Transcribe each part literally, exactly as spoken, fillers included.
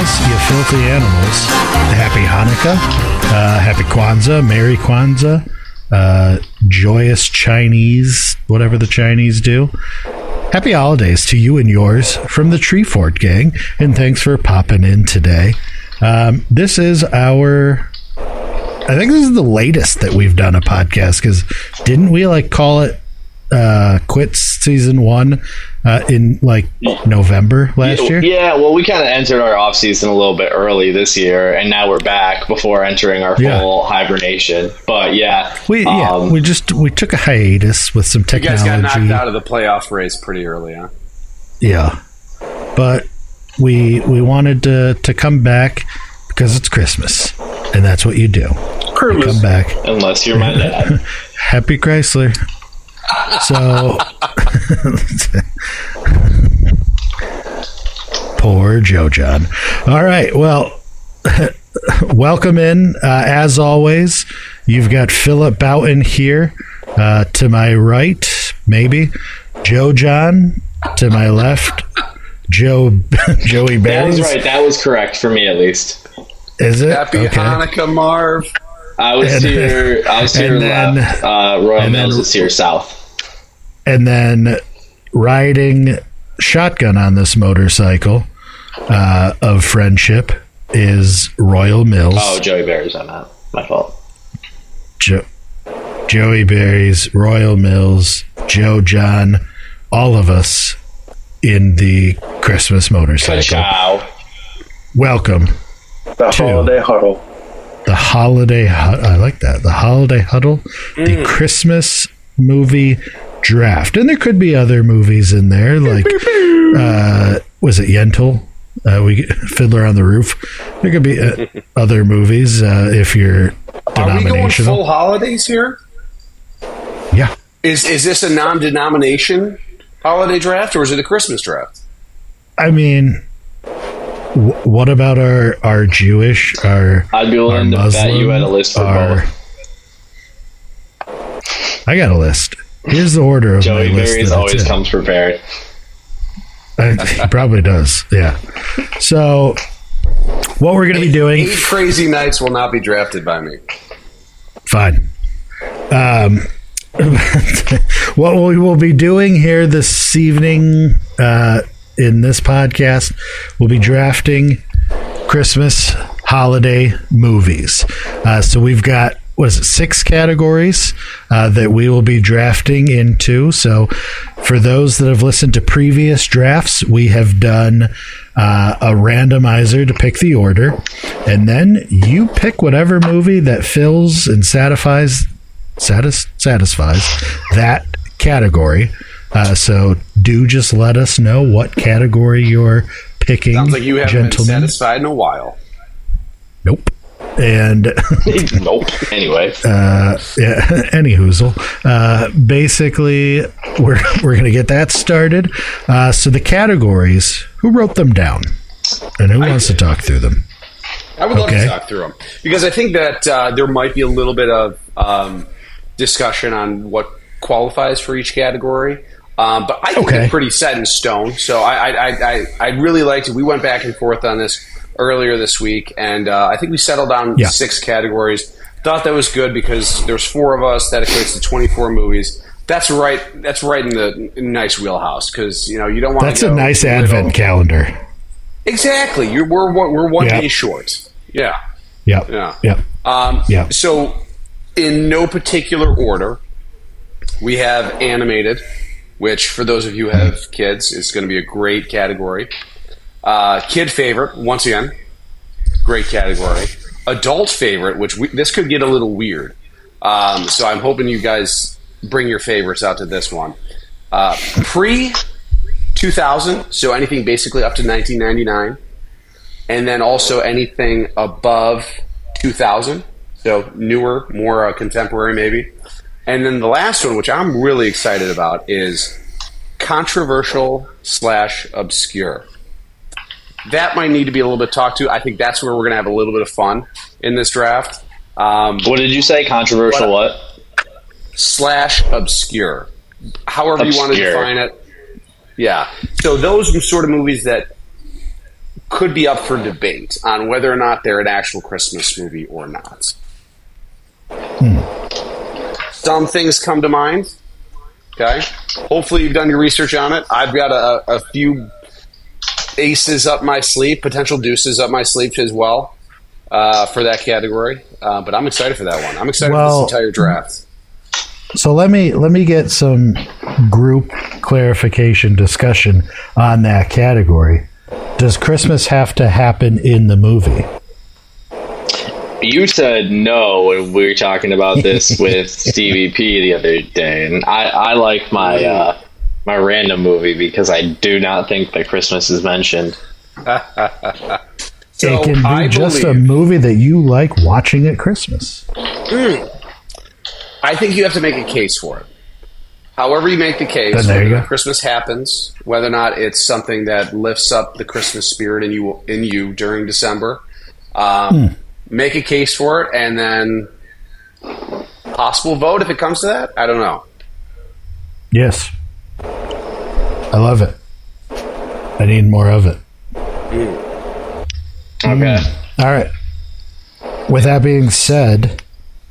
holidays, you filthy animals. Happy Hanukkah, uh, Happy Kwanzaa, Merry Kwanzaa, uh, joyous Chinese, whatever the Chinese do. Happy holidays to you and yours from the Tree Fort Gang, and thanks for popping in today. Um, this is our, I think this is the latest that we've done a podcast, because didn't we like call it uh quits season one uh in like November last year? Yeah, well, we kind of entered our off season a little bit early this year, and now we're back before entering our yeah. full hibernation. But yeah, we yeah um, we just we took a hiatus with some technology. You guys got knocked out of the playoff race pretty early, huh? Yeah, but we we wanted to to come back because it's Christmas, and that's what you do. Christmas. You come back unless you're my dad. Happy Chrysler. So, poor Joe John. All right. Well, welcome in. Uh, as always, you've got Philip Boughton here uh, to my right, maybe. Joe John to my left. Joe Joey Barry. That was right. That was correct for me, at least. Is it? Happy okay. Hanukkah, Marv. I was and, to your, I was to your then, left. Uh, Royal Mills then, is to your south. And then riding shotgun on this motorcycle uh, of friendship is Royal Mills. Oh, Joey Berry's on that. My fault. Jo- Joey Berry's, Royal Mills, Joe John, all of us in the Christmas motorcycle. Ka-chow. Welcome the to holiday huddle. The holiday huddle. I like that. The holiday huddle. Mm. The Christmas movie draft. And there could be other movies in there, like uh, was it Yentl? Uh, we Fiddler on the Roof. There could be uh, other movies uh, if you're denominational. Are we going full holidays here? Yeah. Is is this a non-denomination holiday draft, or is it a Christmas draft? I mean, w- what about our our Jewish, our I'd be willing our to Muslim, bet you had a list for our, both. I got a list. Here's the order of Joey my list. Berry's always comes prepared. Uh, he probably does. Yeah. So, what we're going to be doing? Eight crazy nights will not be drafted by me. Fine. Um, what we will be doing here this evening uh, in this podcast, we'll be drafting Christmas holiday movies. Uh, so we've got, what is it, six categories uh, that we will be drafting into. So for those that have listened to previous drafts, we have done uh, a randomizer to pick the order, and then you pick whatever movie that fills and satisfies satis- satisfies that category. Uh, so do just let us know what category you're picking. Sounds like you haven't gentlemen. been satisfied in a while. Nope. And nope. Anyway, uh, yeah. Any hoozle. Uh, basically, we're we're gonna get that started. Uh, so the categories. Who wrote them down, and who I wants did. to talk through them? I would love Okay. to talk through them because I think that uh, there might be a little bit of um, discussion on what qualifies for each category. Um, but I think Okay. it's pretty set in stone. So I, I, I, I, I really liked it. We went back and forth on this earlier this week, and uh, I think we settled on Yeah. six categories. Thought that was good because there's four of us. That equates to twenty-four movies. That's right. That's right in the nice wheelhouse because you know you don't want. That's to a nice little. advent calendar. Exactly. You're, we're we're one Yeah. day short. Yeah. Yep. Yeah. Yep. Um, Yeah. So, in no particular order, we have animated, which for those of you who have kids is going to be a great category. Uh, kid favorite, once again, great category. Adult favorite, which we, this could get a little weird. Um, so I'm hoping you guys bring your favorites out to this one. Uh, Pre two thousand, so anything basically up to nineteen ninety-nine. And then also anything above two thousand, so newer, more uh, contemporary maybe. And then the last one, which I'm really excited about, is controversial slash obscure. That might need to be a little bit talked to. I think that's where we're going to have a little bit of fun in this draft. Um, what did you say? Controversial what? what? Slash obscure. However obscure. you want to define it. Yeah. So those are sort of movies that could be up for debate on whether or not they're an actual Christmas movie or not. Hmm. Some things come to mind. Okay. Hopefully you've done your research on it. I've got a, a few aces up my sleeve, potential deuces up my sleeve as well uh, for that category. Uh, but I'm excited for that one. I'm excited well, for this entire draft. So let me let me get some group clarification discussion on that category. Does Christmas have to happen in the movie? You said no when we were talking about this with Stevie P the other day, and I, I like my uh, my random movie because I do not think that Christmas is mentioned. So it can be I just believe, a movie that you like watching at Christmas. Mm, I think you have to make a case for it. However you make the case, Then there you whether go. Christmas happens, whether or not it's something that lifts up the Christmas spirit in you in you during December, um, hmm. make a case for it, and then possible vote if it comes to that. I don't know. Yes. I love it. I need more of it. Mm. Okay. Mm. All right. With that being said,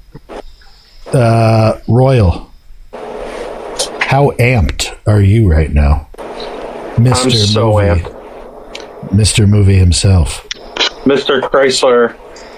uh, Royal, how amped are you right now? Mister I'm so Movie. amped. Mister Movie himself. Mister Chrysler.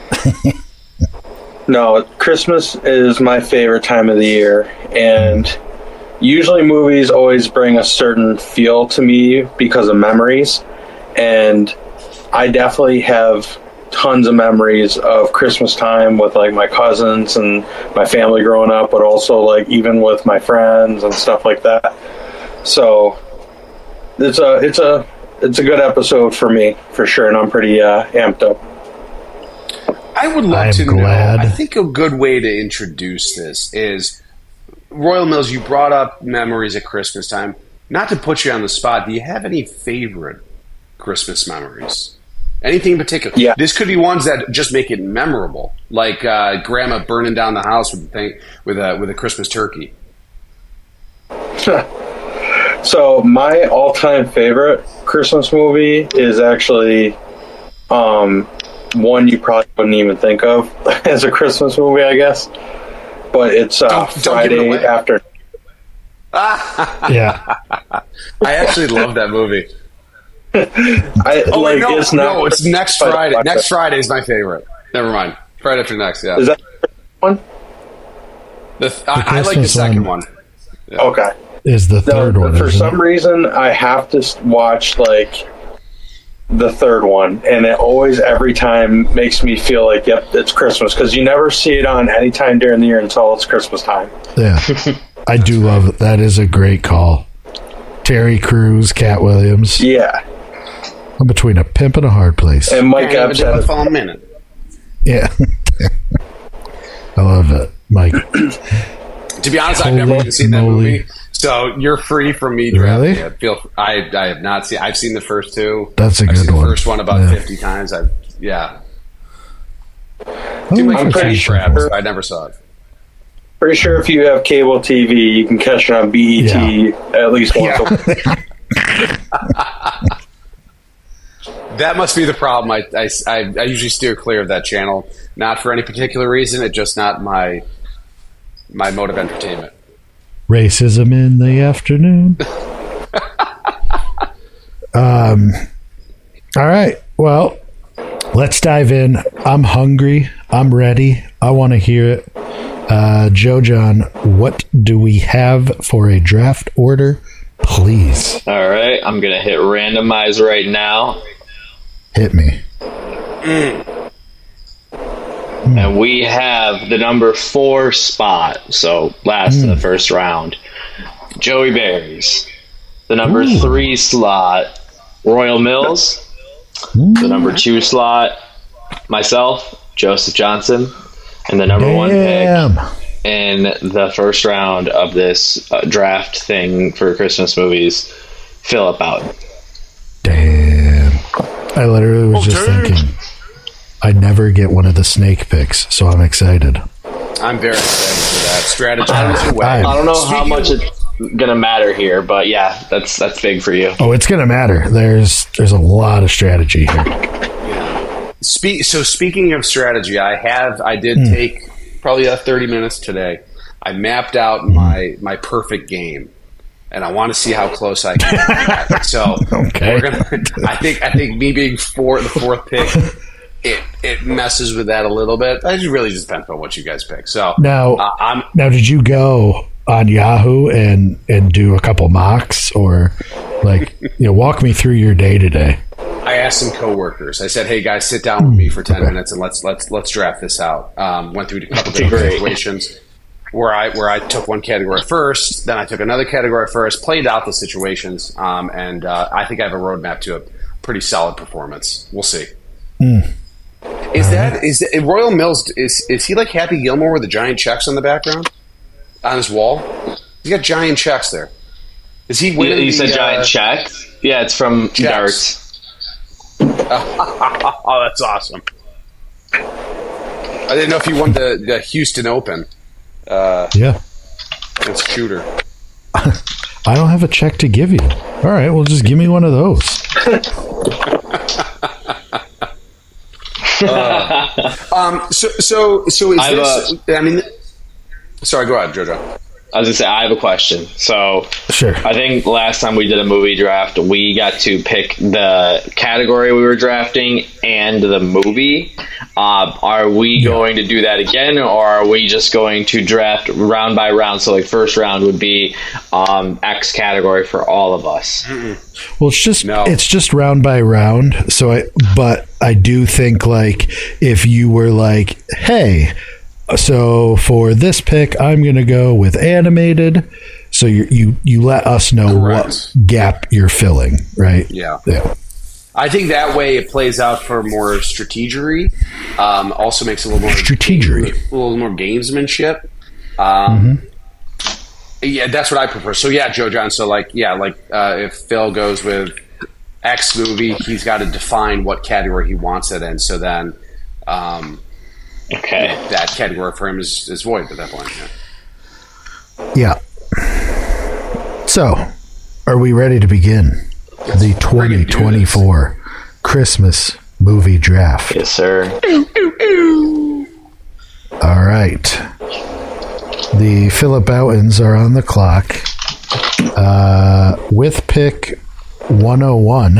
No, Christmas is my favorite time of the year, and usually movies always bring a certain feel to me because of memories, and I definitely have tons of memories of Christmas time with like my cousins and my family growing up, but also like even with my friends and stuff like that. So it's a it's a it's a good episode for me for sure, and I'm pretty uh, amped up. I would love I'm to glad. know. I think a good way to introduce this is Royal Mills. You brought up memories at Christmas time. Not to put you on the spot, do you have any favorite Christmas memories? Anything in particular? Yeah. This could be ones that just make it memorable, like uh, Grandma burning down the house with thing, with a with a Christmas turkey. So my all-time favorite Christmas movie is actually um, one you probably wouldn't even think of as a Christmas movie, I guess. But it's uh, Don't- don't give it Friday away. after. Yeah. I actually love that movie. I, Oh like, wait, no, it's not. no, it's next but- Friday. Next Friday is my favorite. Never mind. Friday after next, yeah. Is that the one? The th- I, I like the Christmas second one. one. Okay. Is the third No, one. for isn't some it? reason, I have to s- watch like the third one, and it always every time makes me feel like, yep, it's Christmas, because you never see it on any time during the year until it's Christmas time. Yeah. I do love it. That is a great call. Terry Crews, Cat Williams. Yeah, I'm between a pimp and a hard place. and Mike Can't Epps even do had it for a minute. Yeah. I love it. Mike. To be honest, I've never Holy even seen that moly. movie, so you're free from me. Really? drafting it. Feel I I have not seen. I've seen the first two. That's a I've good seen one. the first one about Yeah. fifty times. I yeah. Oh, Too much I'm for pretty cash sure. grab, so I never saw it. pretty sure if you have cable T V, you can catch it on B E T at least once a week. That must be the problem. I, I, I, I usually steer clear of that channel, not for any particular reason. It's just not my my mode of entertainment. Racism in the afternoon. um. All right. Well, let's dive in. I'm hungry. I'm ready. I want to hear it. Uh, Joe John, what do we have for a draft order, please? All right, I'm gonna hit randomize right now, Hit me. and we have the number four spot. So last in the first round, Joey Berries. The number Ooh. three slot, Royal Mills. The number two slot, myself, Joseph Johnson, and the number one pick Damn. in the first round of this uh, draft thing for Christmas movies, Philip Out. Damn. I literally was Oh, just damn. thinking, I never get one of the snake picks, so I'm excited. I'm very excited for that. Strategy is your way. I- I don't know how Speaking much of- it gonna matter here, but yeah, that's that's big for you. Oh, it's gonna matter. There's there's a lot of strategy here. Yeah. Spe- so speaking of strategy, I have I did Mm. take probably uh, thirty minutes today. I mapped out my my perfect game, and I want to see how close I can get. So Okay. we're gonna. I think I think me being four the fourth pick, it it messes with that a little bit. It really just depends on what you guys pick. So Now, uh, I'm now, did you go on Yahoo and and do a couple mocks, or like you know, walk me through your day today? I asked some coworkers. I said, "Hey guys, sit down with me for ten minutes and let's let's let's draft this out." Um, went through a couple different Great. situations where I where I took one category first, then I took another category first, played out the situations, um, and uh, I think I have a roadmap to a pretty solid performance. We'll see. Mm. Is that is that, Royal Mills? Is is he like Happy Gilmore with the giant checks on the background on his wall? He's got giant checks there. Is he You, winning? you the, said uh, giant checks? Yeah, it's from checks. darts. Oh, that's awesome. I didn't know if he won the, the Houston Open uh, Yeah, against Shooter. I don't have a check to give you. All right, well, just give me one of those. uh, um, so, so, so is I have this? I mean, sorry. Go ahead, JoJo. I was gonna say I have a question. So Sure. I think last time we did a movie draft, we got to pick the category we were drafting and the movie. Uh, are we Yeah. going to do that again, or are we just going to draft round by round? So like first round would be um, X category for all of us. Well, it's just No. it's just round by round. So I, but I do think like if you were like, hey, so for this pick, I'm going to go with animated. So you you you let us know Correct. what gap you're filling, right? Yeah. Yeah. I think that way it plays out for more strategery. Um, also makes it a little more Strategery. a little more gamesmanship. Um, Yeah, that's what I prefer. So yeah, Joe John. So like, yeah, like uh, if Phil goes with X movie, he's got to define what category he wants it in. So then, um, Okay. that category for him is, is void at that point. Yeah. Yeah. So, are we ready to begin the twenty twenty-four Christmas movie draft? Yes, sir. All right. The Philip Boutons are on the clock. Uh, with pick one oh one,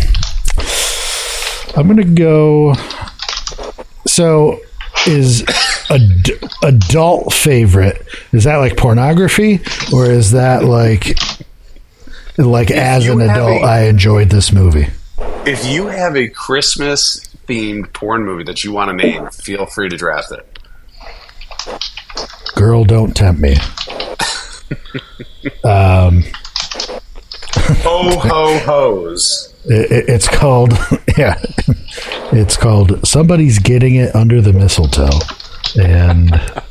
I'm going to go. So, is ad- adult favorite, is that like pornography, or is that like like as you an have adult a- I enjoyed this movie? If you have a Christmas themed porn movie that you want to name, feel free to draft it. Girl, don't tempt me. um, Ho ho hos. it, it- it's called yeah, it's called Somebody's Getting It Under the Mistletoe, and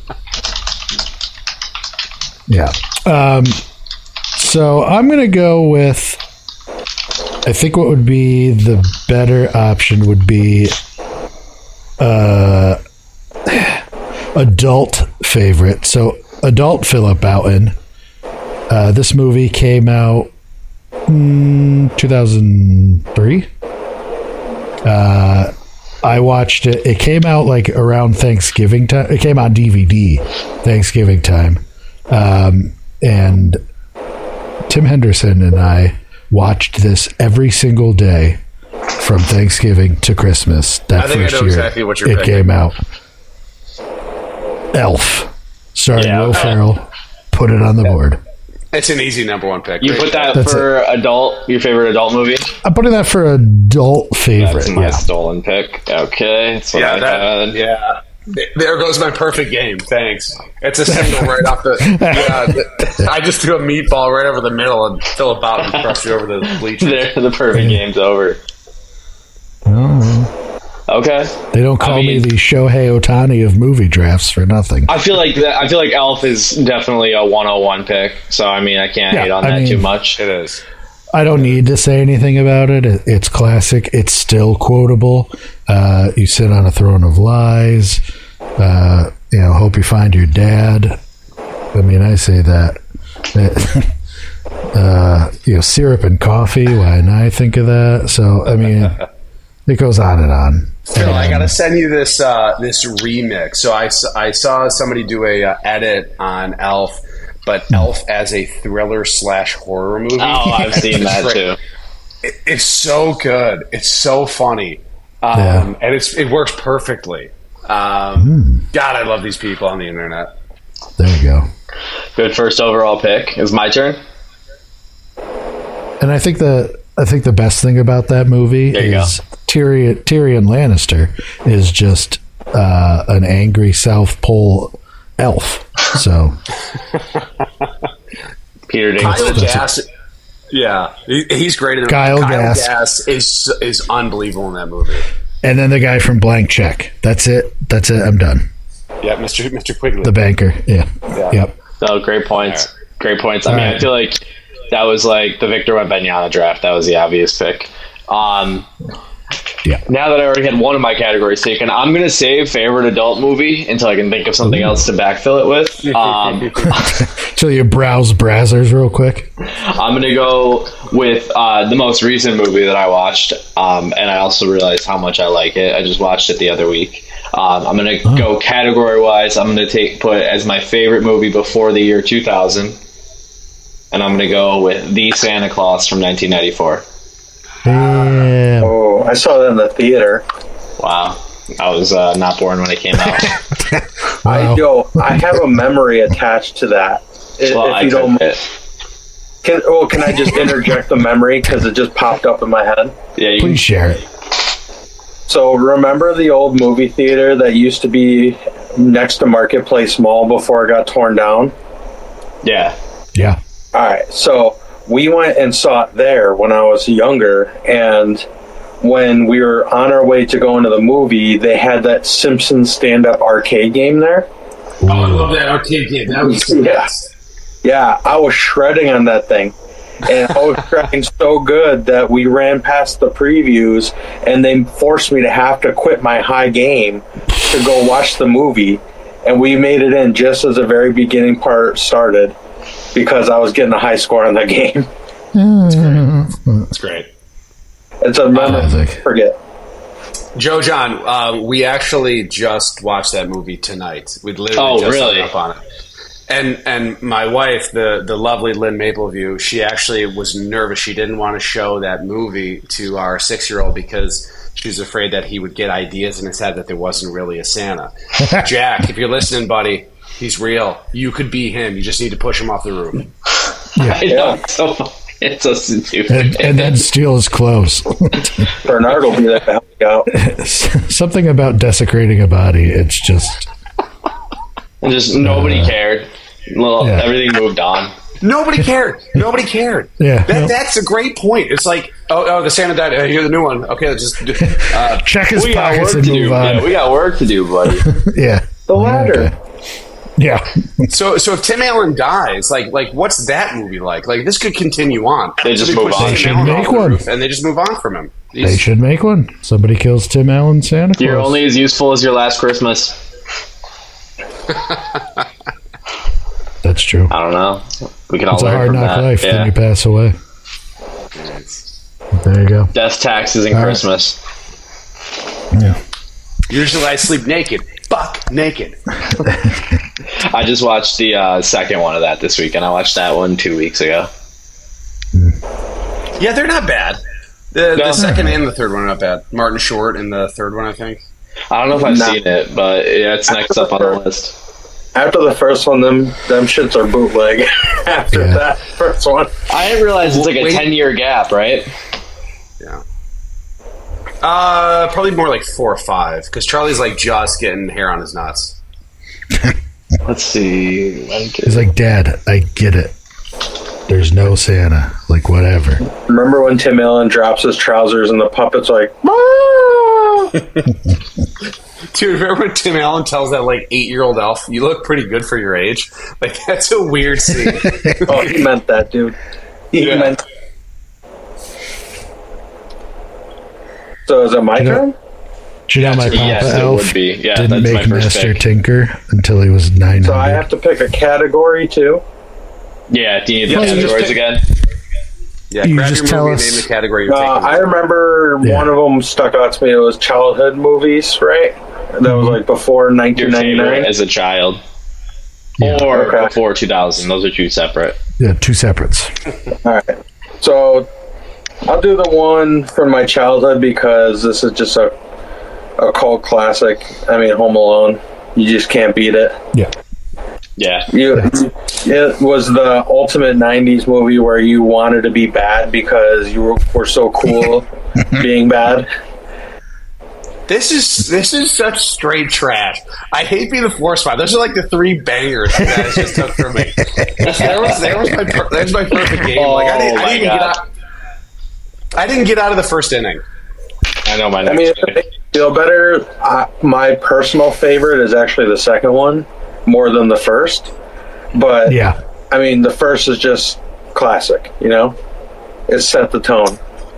yeah. Um, so I'm gonna go with. I think what would be the better option would be uh, adult favorite. So adult Philip Bouton. Uh, this movie came out mm, two thousand three. Uh, I watched it. It came out like around Thanksgiving time. It came on D V D Thanksgiving time. Um, and Tim Henderson and I watched this every single day from Thanksgiving to Christmas. That I think I first know year exactly what you're it picking. came out. Elf, starring Yeah. Will Ferrell. Put it on the board. It's an easy number one pick. You Great put that That's for adult, your favorite adult movie? I'm putting that for adult favorite. That's my Yeah. stolen pick. Okay. That's what Yeah, I that, had. yeah. There goes my perfect game. Thanks. It's a single right off the. Yeah, the- I just threw a meatball right over the middle and fill it out and crush it over the bleachers. There, the perfect game's over. Oh, Okay. they don't call I mean- me the Shohei Ohtani of movie drafts for nothing. I feel like that. I feel like Elf is definitely a one oh one pick. So I mean, I can't Yeah, hate on I that mean- too much. It is. I don't need to say anything about it. It- It's classic. It's still quotable. Uh, you sit on a throne of lies. Uh, you know, hope you find your dad. I mean, I say that. uh, you know, syrup and coffee. Why didn't I think of that? So, I mean, it goes on and on. Phil, and, I gotta send you this uh, this remix. So I, I saw somebody do a uh, edit on Elf, but Elf as a thriller slash horror movie. Oh, I've seen that too. It, it's so good. It's so funny, um, Yeah. and it's it works perfectly. Um, God, I love these people on the internet. There you go. Good first overall pick. Is my turn? And I think the I think the best thing about that movie There you is Tyrion, Tyrion Lannister is just uh, an angry South Pole elf. So Peter Kyle Dinklage. Gass, yeah, he, he's great in it. Kyle Kyle Gass. Gass is is unbelievable in that movie. and then the guy from Blank Check. That's it. That's it. I'm done. Yeah, Mister Mister Quigley. The banker. Yeah. Yeah. Yep. No, great points. Great points. I All mean, right. I feel like that was like the Victor Wembanyama draft. That was the obvious pick. Um, Yeah. now that I already had one of my categories taken, I'm going to save favorite adult movie until I can think of something else to backfill it with. Um, So you browse Brazzers real quick. I'm going to go with uh, the most recent movie that I watched, um, and I also realized how much I like it. I just watched it the other week. Um, I'm going to Oh. go category-wise. I'm going to take put it as my favorite movie before the year two thousand, and I'm going to go with The Santa Claus from nineteen ninety-four. Yeah. Oh, I saw that in the theater. Wow. I was uh, not born when it came out. Wow. I yo, I have a memory attached to that. I- Well, if I you took don't, it. can oh, can I just interject the memory because it just popped up in my head? Yeah, you can, Please share it. So remember the old movie theater that used to be next to Marketplace Mall before it got torn down? yeah. Yeah. All right, so we went and saw it there when I was younger, and when we were on our way to go into the movie, they had that Simpsons stand-up arcade game there. Oh, I love that arcade game. That was the Yeah. best. Yeah, I was shredding on that thing. And I was shredding so good that we ran past the previews, and they forced me to have to quit my high game to go watch the movie. And we made it in just as the very beginning part started because I was getting a high score on that game. That's great. It's a memory I Classic. forget. Joe John, uh, we actually just watched that movie tonight. We literally Oh, just really? hung up on it. And and my wife, the the lovely Lynn Mapleview, she actually was nervous. She didn't want to show that movie to our six year old because she was afraid that he would get ideas in his head that there wasn't really a Santa. Jack, if you're listening, buddy, he's real. You could be him. You just need to push him off the roof. I know. It's so, it's so stupid. And, and then steal his clothes. Bernard will be there to help you out. Something about desecrating a body. It's just. And just nobody cared. Well, Yeah. everything moved on. Nobody cared. Nobody cared. Yeah. That, No. that's a great point. It's like, oh, oh the Santa died. Uh, here's the new one. Okay, let's just uh, Check his We got work pockets to and do. move on. Yeah, we got work to do, buddy. Yeah. The ladder. Yeah. So, so if Tim Allen dies, like, like, what's that movie like? Like, this could continue on. They just Somebody move pushes on. Tim They should Allen make off the one. roof, and they just move on from him. They He's- should make one. Somebody kills Tim Allen Santa Claus. You're only as useful as your last Christmas. That's true. I don't know. We can all It's a learn hard from knock that. life. Then Yeah. you pass away. There you go. Death, taxes, and All right. Christmas. Yeah. Usually, I sleep naked, buck naked. I just watched the uh, second one of that this week, and I watched that one two weeks ago. Yeah, they're not bad. The, No. the second and the third one are not bad. Martin Short in the third one, I think. I don't know if I've Nah. seen it, but yeah, it's next up on the list. After the first one, them them shits are bootleg. After Yeah. that first one. I didn't realize it's like a Wait. ten-year gap, right? Yeah. Uh, probably more like four or five, because Charlie's like just getting hair on his nuts. Let's see. He's like, Dad, I get it. There's no Santa. Like, whatever. Remember when Tim Allen drops his trousers and the puppet's like, Dude, remember when Tim Allen tells that like eight-year-old elf, "You look pretty good for your age"? Like that's a weird scene. oh, he meant that, dude. He Yeah. meant. So is it my You know- turn? Do you know my Papa Yes, it Elf would be. Yeah, didn't that's my make first Master pick. Tinker until he was nine hundred? So I have to pick a category too. Yeah, do you need Yeah, the so just categories pick- again? Yeah, You grab just your tell movie us- and name the category you're Uh, taking. I remember Yeah. one of them stuck out to me. It was childhood movies, right? That was like before Your nineteen ninety-nine. favorite as a child. Yeah. Or Okay. before two thousand. Those are two separate. Yeah, two separates. All right. So I'll do the one from my childhood because this is just a a cult classic. I mean, Home Alone. You just can't beat it. Yeah. Yeah. You, it was the ultimate nineties movie where you wanted to be bad because you were, were so cool being bad. This is this is such straight trash. I hate being the force five. Those are like the three bangers you guys just took from me. This- There was there was my per- there's my perfect game. Like I didn't, Oh, I didn't even my get God. out. I didn't get out of the first inning. I know my I next mean, pick. if it makes you feel better, I, my personal favorite is actually the second one more than the first. But Yeah. I mean, the first is just classic. You know, it set the tone.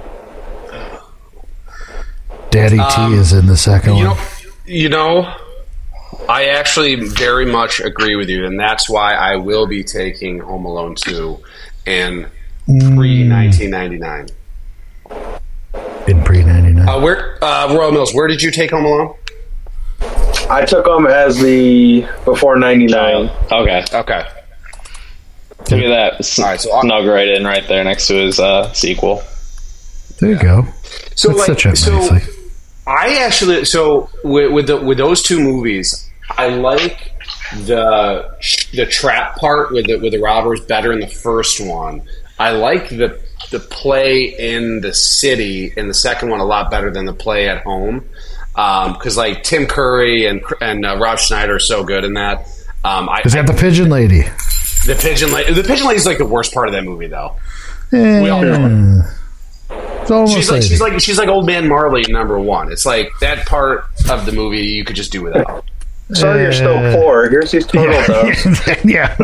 Daddy Um, T is in the second You one. know, you know, I actually very much agree with you, and that's why I will be taking Home Alone two in pre nineteen ninety nine. In pre ninety-nine. Uh, where uh, Royal Mills? Where did you take Home Alone? I took them as the before ninety-nine. Okay. Okay. Look at that. S- All right, so I'll- snug right in right there next to his uh, sequel. There you go. So That like, sets you up so nicely. I actually so with with, the, with those two movies, I like the the trap part with the with the robbers better in the first one. I like the the play in the city in the second one a lot better than the play at home because like Tim Curry and and uh, Rob Schneider are so good in that. Um, I, He's got the pigeon lady. the pigeon lady. The pigeon lady is like the worst part of that movie though. We all know Eh, It's almost She's like lady. she's like she's like Old Man Marley in number one. It's like that part of the movie you could just do without. Sorry, you're still Uh, poor. Here's these turtle doves. yeah.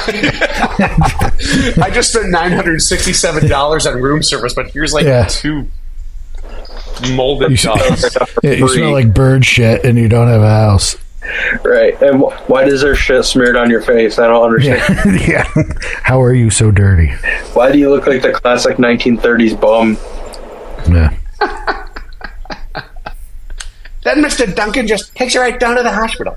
I just spent nine hundred sixty-seven dollars on room service, but here's like Yeah. two molded You should- doves. Yeah, you smell like bird shit and you don't have a house. Right. And wh- why does there shit smeared on your face? I don't understand. Yeah. yeah. How are you so dirty? Why do you look like the classic nineteen thirties bum? Yeah. Then Mister Duncan just takes you right down to the hospital.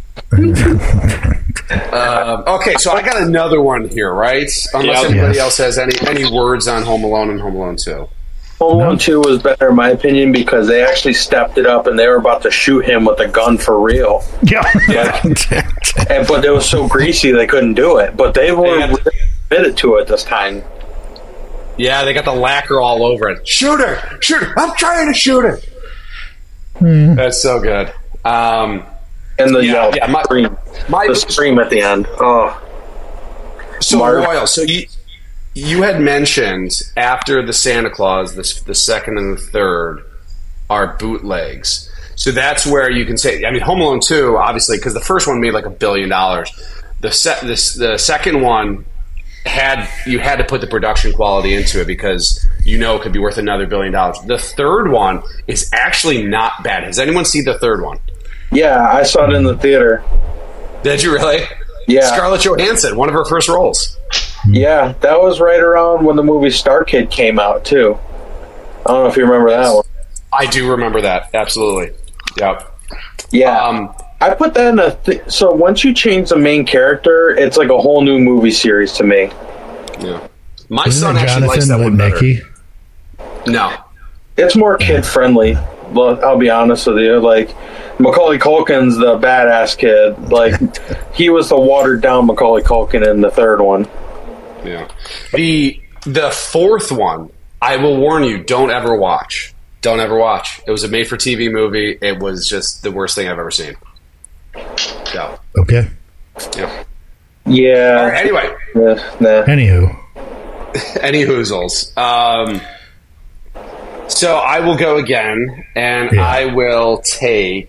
um, okay, so I got another one here, right? Unless Yep. anybody Yes. else has any any words on Home Alone and Home Alone two. Home Alone two was better in my opinion because they actually stepped it up and they were about to shoot him with a gun for real. Yeah. And but it was so greasy they couldn't do it. But they were They had- really committed to it this time. Yeah, they got the lacquer all over it. Shoot her! Shoot her! I'm trying to shoot her! Hmm. That's so good. Um, And the Yeah, yell, yeah, my- scream, my, the scream at the end. Oh, so, Marv. Royal, so you, you had mentioned after the Santa Claus, the, the second and the third are bootlegs. So that's where you can say, I mean, Home Alone two, obviously, because the first one made like a billion dollars. The, se- the, the second one had you had to put the production quality into it because you know it could be worth another billion dollars. The third one is actually not bad. Has anyone seen the third one? yeah, I saw it in the theater. Did you really? Yeah, Scarlett Johansson, one of her first roles. yeah, that was right around when the movie Star Kid came out too. I don't know if you remember that one. I do remember that. Absolutely. Yep. Yeah, Um, I put that in a. Th- so once you change the main character, it's like a whole new movie series to me. yeah. My Isn't son it actually likes that Jonathan one better. Lipnicki? No. It's more kid friendly. Well, I'll be honest with you. Like Macaulay Culkin's the badass kid. Like he was the watered down Macaulay Culkin in the third one. Yeah. The the fourth one, I will warn you, don't ever watch. Don't ever watch. It was a made for T V movie. It was just the worst thing I've ever seen. Yeah. Okay. Yeah. Yeah. All right, anyway, Yeah, nah. Anywho. any hoozles. Um, so I will go again, and Yeah. I will take.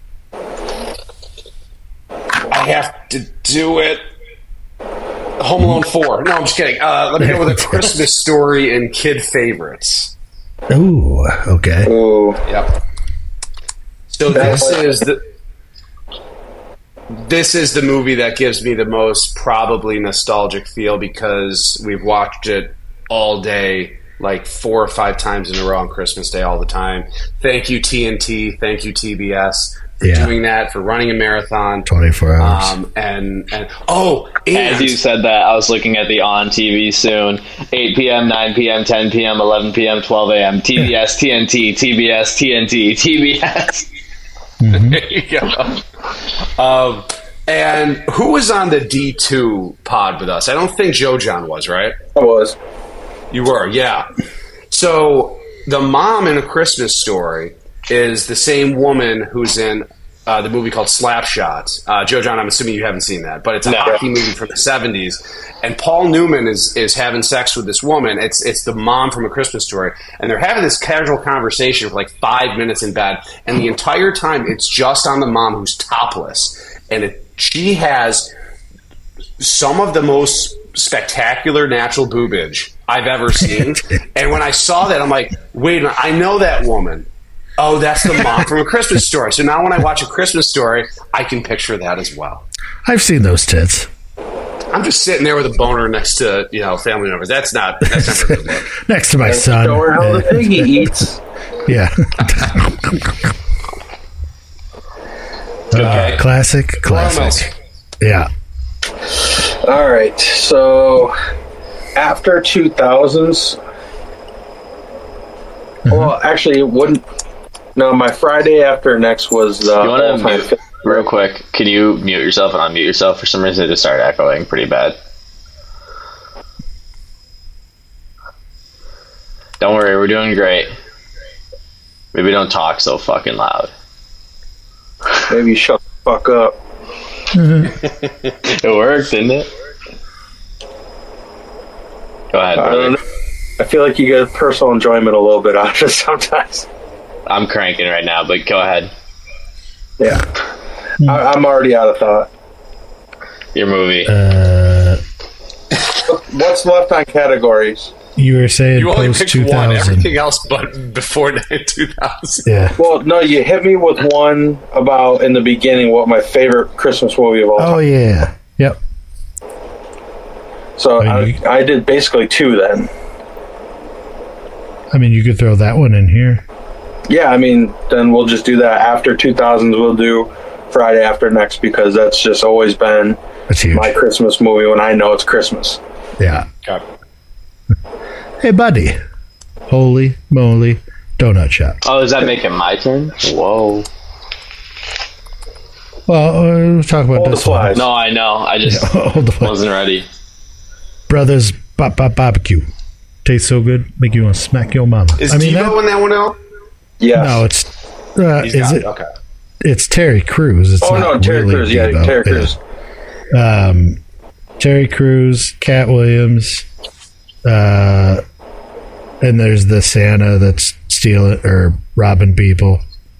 I have to do it. Home Alone four. No, I'm just kidding. Uh, let me go with a Christmas Story and kid favorites. Ooh, okay. Ooh. Yep. So this is the this is the movie that gives me the most probably nostalgic feel because we've watched it all day, like four or five times in a row on Christmas Day all the time. Thank you, T N T. Thank you, T B S, for Yeah. doing that, for running a marathon. twenty-four hours. Um, and, and, oh, and As you said that, I was looking at the on T V soon. eight p.m., nine p.m., ten p.m., eleven p.m., twelve a.m. T B S, T N T, T B S, T N T, T B S. there you go. Um, and who was on the D two pod with us? I don't think Joe John was, right? I was. You were, yeah. So the mom in A Christmas Story is the same woman who's in uh, the movie called Slapshot. Uh, Joe John, I'm assuming you haven't seen that, but it's a No. hockey movie from the seventies. And Paul Newman is is having sex with this woman. It's it's the mom from A Christmas Story, and they're having this casual conversation for like five minutes in bed, and the entire time it's just on the mom who's topless, and it, she has some of the most spectacular natural boobage I've ever seen. And when I saw that, I'm like, wait a minute, I know that woman. Oh, that's the mom from A Christmas Story. So now when I watch A Christmas Story, I can picture that as well. I've seen those tits. I'm just sitting there with a boner next to, you know, family members. That's not that's not a good look. Next to my son. Show her how Uh, the piggy eats. yeah. Uh, classic, classic. Yeah. All right, so after two thousands, well, actually, it wouldn't. No, my Friday after next was the You want to all-time mute favorite. real quick? Can you mute yourself and unmute yourself? For some reason, it just started echoing pretty bad. Don't worry, we're doing great. Maybe don't talk so fucking loud. Maybe shut the fuck up. It worked, didn't it? Go ahead, I don't brother. know. I feel like you get personal enjoyment a little bit out of it sometimes. I'm cranking right now, but go ahead. Yeah, I, I'm already out of thought. Your movie. Uh, What's left on categories? you were saying You only post picked two one, thousand. everything else but before two thousand. Yeah. Well, no, you hit me with one about in the beginning what my favorite Christmas movie of all time. Oh yeah. Yep. So I I, mean, I did basically two then. I mean, you could throw that one in here. Yeah, I mean, then we'll just do that after two thousands. We'll do Friday after next because that's just always been That's huge. my Christmas movie when I know it's Christmas. Yeah. Okay. Hey, buddy. Holy moly, donut shop. Oh, does that make it my turn? Whoa. Well, uh, we'll talk about Hold the this one. flies. No, I know. I just Hold the flag. wasn't ready. Brothers Bop Bop Barbecue. Tastes so good, make you want to smack your mama. Is I mean, Devo that- in that one out? Yes. no, it's uh, He's is got it? it. Okay. It's Terry Crews. It's Oh not no, Terry really Crews. Yeah, Devo. Terry Crews. Yeah. Um, Terry Crews, Cat Williams, uh, and there's the Santa that's stealing or robbing people.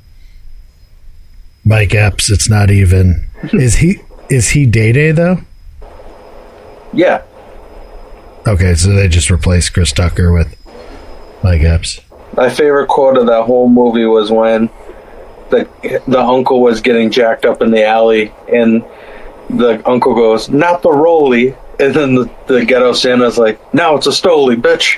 Mike Epps. It's not even. Is he? Is he Day Day though? Yeah. Okay, so they just replaced Chris Tucker with Mike Epps. My favorite quote of that whole movie was when the the uncle was getting jacked up in the alley, and the uncle goes, "Not the rolly," and then the, the ghetto Santa's like, "Now it's a stoli, bitch."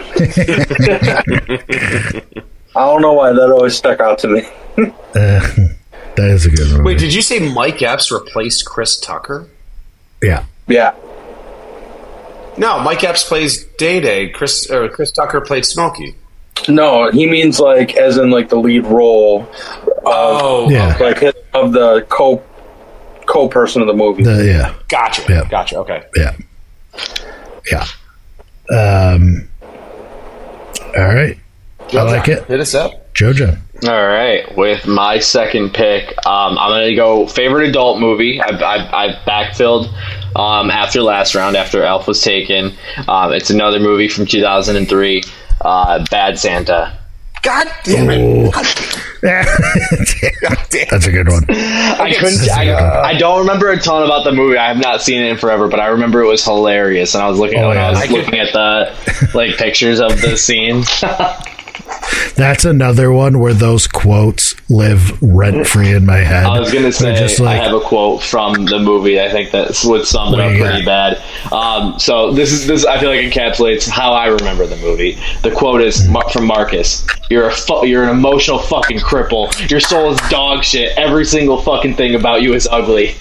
I don't know why that always stuck out to me. Uh, that is a good movie. Wait, did you say Mike Epps replaced Chris Tucker? yeah. Yeah. No, Mike Epps plays Day Day. Chris or Chris Tucker played Smokey. No, he means like as in like the lead role of, Oh, Yeah. okay. like his, of the co co person of the movie. The, yeah. Gotcha. Yeah. Gotcha. Okay. Yeah. Yeah. Um. All right. I like it. Hit us up. JoJo. All right, with my second pick, um, I'm going to go favorite adult movie. I've, I've, I've backfilled um, after last round, after Elf was taken. Um, it's another movie from two thousand three, uh, Bad Santa. God damn it. That's a good one. I couldn't. I, I don't remember a ton about the movie. I have not seen it in forever, but I remember it was hilarious. And I was looking. Oh, when yeah. I was I could- looking at the like pictures of the scene. That's another one where those quotes live rent free in my head. I was gonna say just like, I have a quote from the movie. I think that would sum it up pretty bad. Um, so this is this. I feel like encapsulates how I remember the movie. The quote is Mar- from Marcus: "You're a fu- you're an emotional fucking cripple. Your soul is dog shit. Every single fucking thing about you is ugly."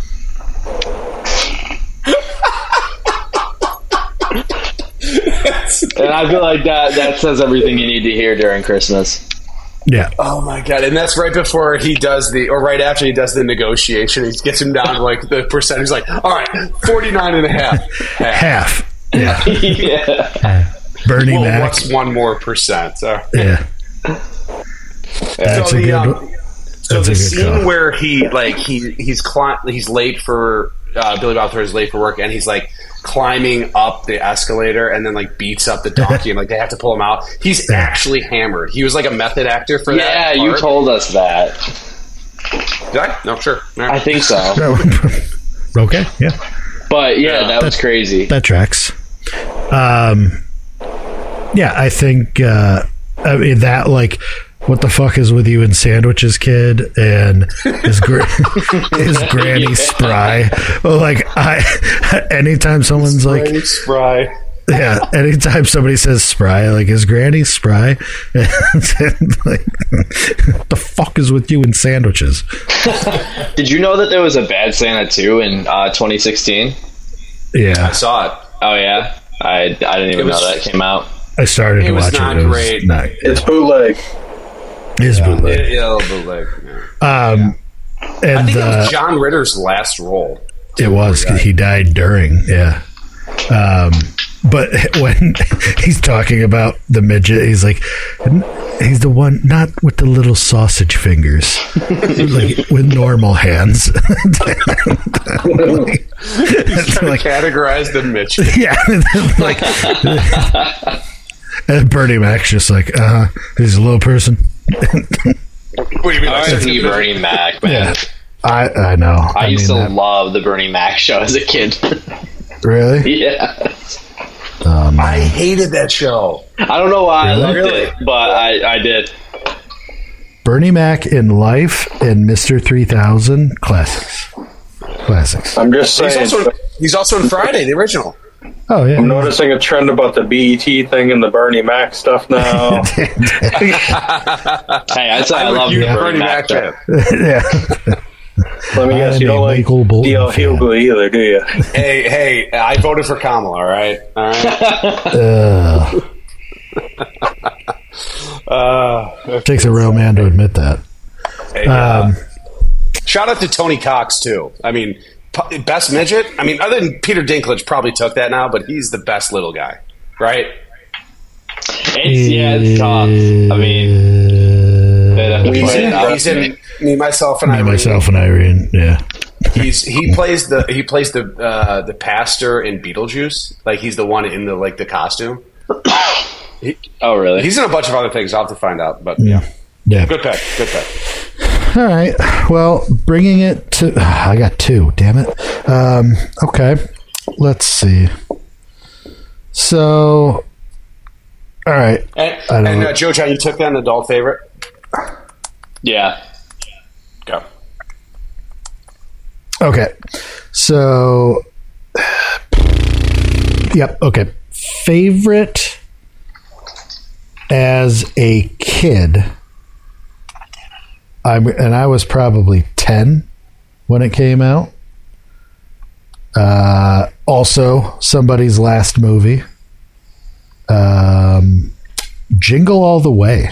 And I feel like that that says everything you need to hear during Christmas. Yeah. Oh my god! And that's right before he does the, or right after he does the negotiation. He gets him down to like the percent. He's like, "All right, forty-nine and a half, half." Half. Yeah. Yeah. Bernie Well, Mac. what's one more percent? Uh, Yeah. That's so a the, good. um, so that's the a good scene call. where he like he he's cli- he's late for uh, Billy Bob Thornton's late for work, and he's like climbing up the escalator and then like beats up the donkey and like they have to pull him out. He's Yeah. actually hammered. He was like a method actor for that. Yeah, you part. told us that. Did I? No, sure. All I right. think so. Okay. Yeah. But yeah, that was crazy. That tracks. Um, yeah, I think uh, I mean that like, what the fuck is with you and sandwiches, kid? And is gra- is Granny Yeah. spry? Well, like I, anytime someone's like, Spray, spry. yeah, anytime somebody says spry, like, is Granny spry? And, like, the fuck is with you and sandwiches? Did you know that there was a Bad Santa two in uh, twenty sixteen? I Yeah, saw it. Oh yeah, I I didn't even It was- know that came out. I started It to was watch not it. It was great. not. It's bootleg. It is bootleg. Yeah, yeah, a little bit like. Yeah. Um, and I think it uh, was John Ritter's last role. it was he died during. Yeah. Um, but when he's talking about the midget, he's like, he's the one not with the little sausage fingers, like with normal hands. It's Trying like, to categorize the Mitch. yeah, like, and Bernie Mac's just like, uh, he's a little person. What do you mean? I Like, see Bernie Mac, man. Yeah, I I know. I, used mean, to that- love the Bernie Mac show as a kid. really. Yeah. Oh, man. I hated that show. I don't know why Really? I loved it, but I, I did. Bernie Mac in Life and Mister three thousand classics. Classics. I'm just He's saying. also, he's also in Friday, the original. Oh yeah. I'm noticing a trend about the B E T thing and the Bernie Mac stuff now. Hey, I said I, I love you the a Bernie Mac show. fan. yeah. Let me guess, I'm you a don't like Michael Bolton D L fan. Hughley either, do you? Hey, hey, I voted for Kamala, all right? All right. Uh, Uh, takes a real man to admit that. hey, uh, Um, shout out to Tony Cox, too. I mean, p- best midget? I mean, other than Peter Dinklage probably took that now, but he's the best little guy, right? It's, yeah, it's tough. I mean, they'd have to He's play in, it out. he's in Me, Myself, and me, Irene. myself, and Irene. Yeah. He's he plays the he plays the uh, the pastor in Beetlejuice. Like he's the one in the like the costume. He, Oh, really? he's in a bunch of other things. I'll have to find out. But Yeah. Yeah. good pick. Good pick. All right. Well, bringing it to. I got two. Damn it. Um, okay. Let's see. So. All right. And, I don't and know. uh, Joe John, you took that an adult favorite. yeah. Go. Okay. So. Yep. Okay. Favorite as a kid. I'm, and I was probably ten when it came out. Uh, also, somebody's last movie. Um, Jingle All the Way.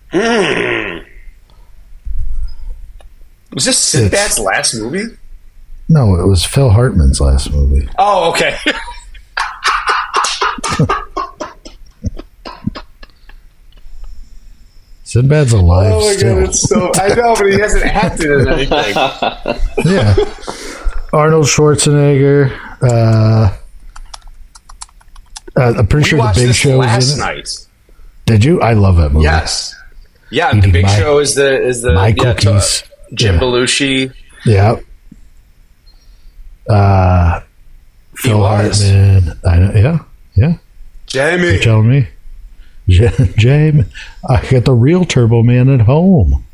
Was this Sinbad's last movie? No, it was Phil Hartman's last movie. Oh, okay. Sinbad's alive Oh my still. god, it's so I know, but he hasn't acted in anything. Yeah. Arnold Schwarzenegger. Uh, uh, I'm pretty We sure the watched Big this Show was last in it. night. Did you? I love that movie. Yes. Yeah, Eating the Big my- Show is the is the my yeah, to- cookies. Jim Yeah. Belushi. Yeah. Uh, Phil was. Hartman. I know. Yeah. Yeah. Jamie. You're telling me. James, I got the real Turbo Man at home.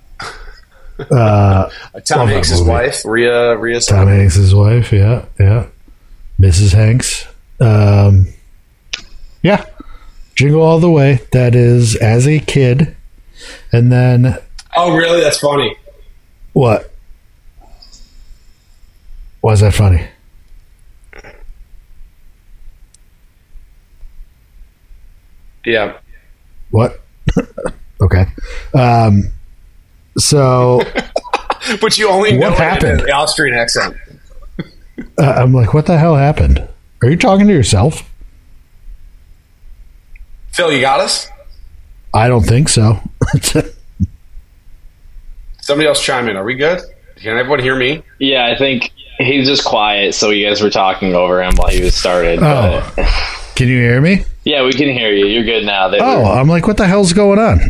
Uh, Tom Hanks' wife, Rhea. Rhea. Tom Hanks' wife, yeah, yeah. Missus Hanks. Um, yeah. Jingle All the Way. That is as a kid. And then. Oh, really? That's funny. What? Why is that funny? Yeah. What? Okay. Um, so. But you only know what happened? The Austrian accent. Uh, I'm like, what the hell happened? Are you talking to yourself? Phil, you got us? I don't think so. Somebody else chime in. Are we good? Can everyone hear me? Yeah, I think he's just quiet, so you guys were talking over him while he was started. Oh. But Can you hear me? yeah, we can hear you. You're good now. They Oh, were- I'm like, what the hell's going on?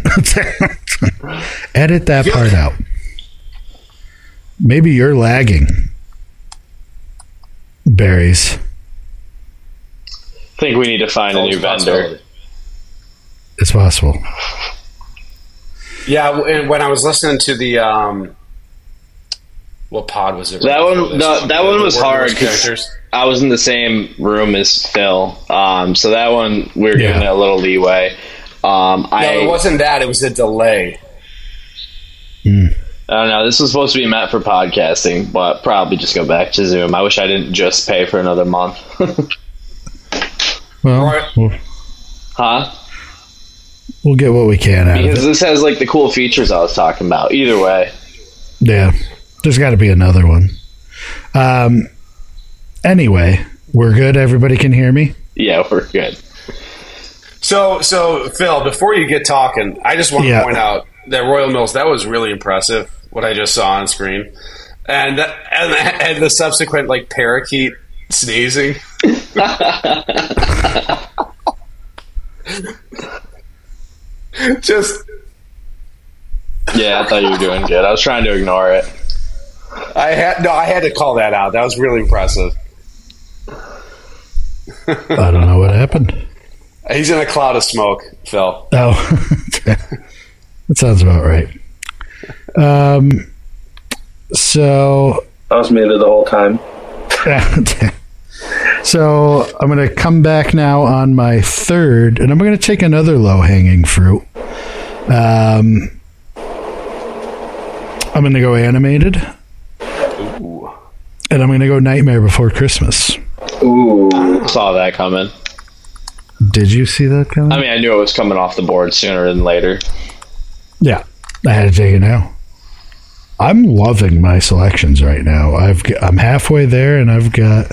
Edit that part out. Maybe you're lagging. Berries. I think we need to find a new vendor. It's possible. Yeah, and when I was listening to the um, what pod was it? That right one, before this no, that one The was Word hard Wars because characters. I was in the same room as Phil. Um, so that one we were Yeah. giving it a little leeway. Um, I No, it wasn't that. It was a delay. I don't know. This was supposed to be meant for podcasting, but probably just go back to Zoom. I wish I didn't just pay for another month. Well, Right. we'll, Huh? we'll get what we can out of Because it. this has like the cool features I was talking about. Either way. Yeah. There's got to be another one. Um. Anyway, we're good. Everybody can hear me? Yeah, we're good. So, so Phil, before you get talking, I just want to Yeah. point out that Royal Mills, that was really impressive. What I just saw on screen, and that, and and the subsequent like parakeet sneezing. Just, Yeah, I thought you were doing good. I was trying to ignore it. I had no, I had to call that out. That was really impressive. I don't know what happened. He's in a cloud of smoke, Phil. Oh, that sounds about right. Um, so, I was muted the whole time. so I'm going to come back now on my third, and I'm going to take another low-hanging fruit. Um, I'm going to go animated, Ooh. and I'm going to go Nightmare Before Christmas. Ooh. Saw that coming. Did you see that coming? I mean, I knew it was coming off the board sooner than later. Yeah, I had to take it now. I'm loving my selections right now. I've got, I'm halfway there, and I've got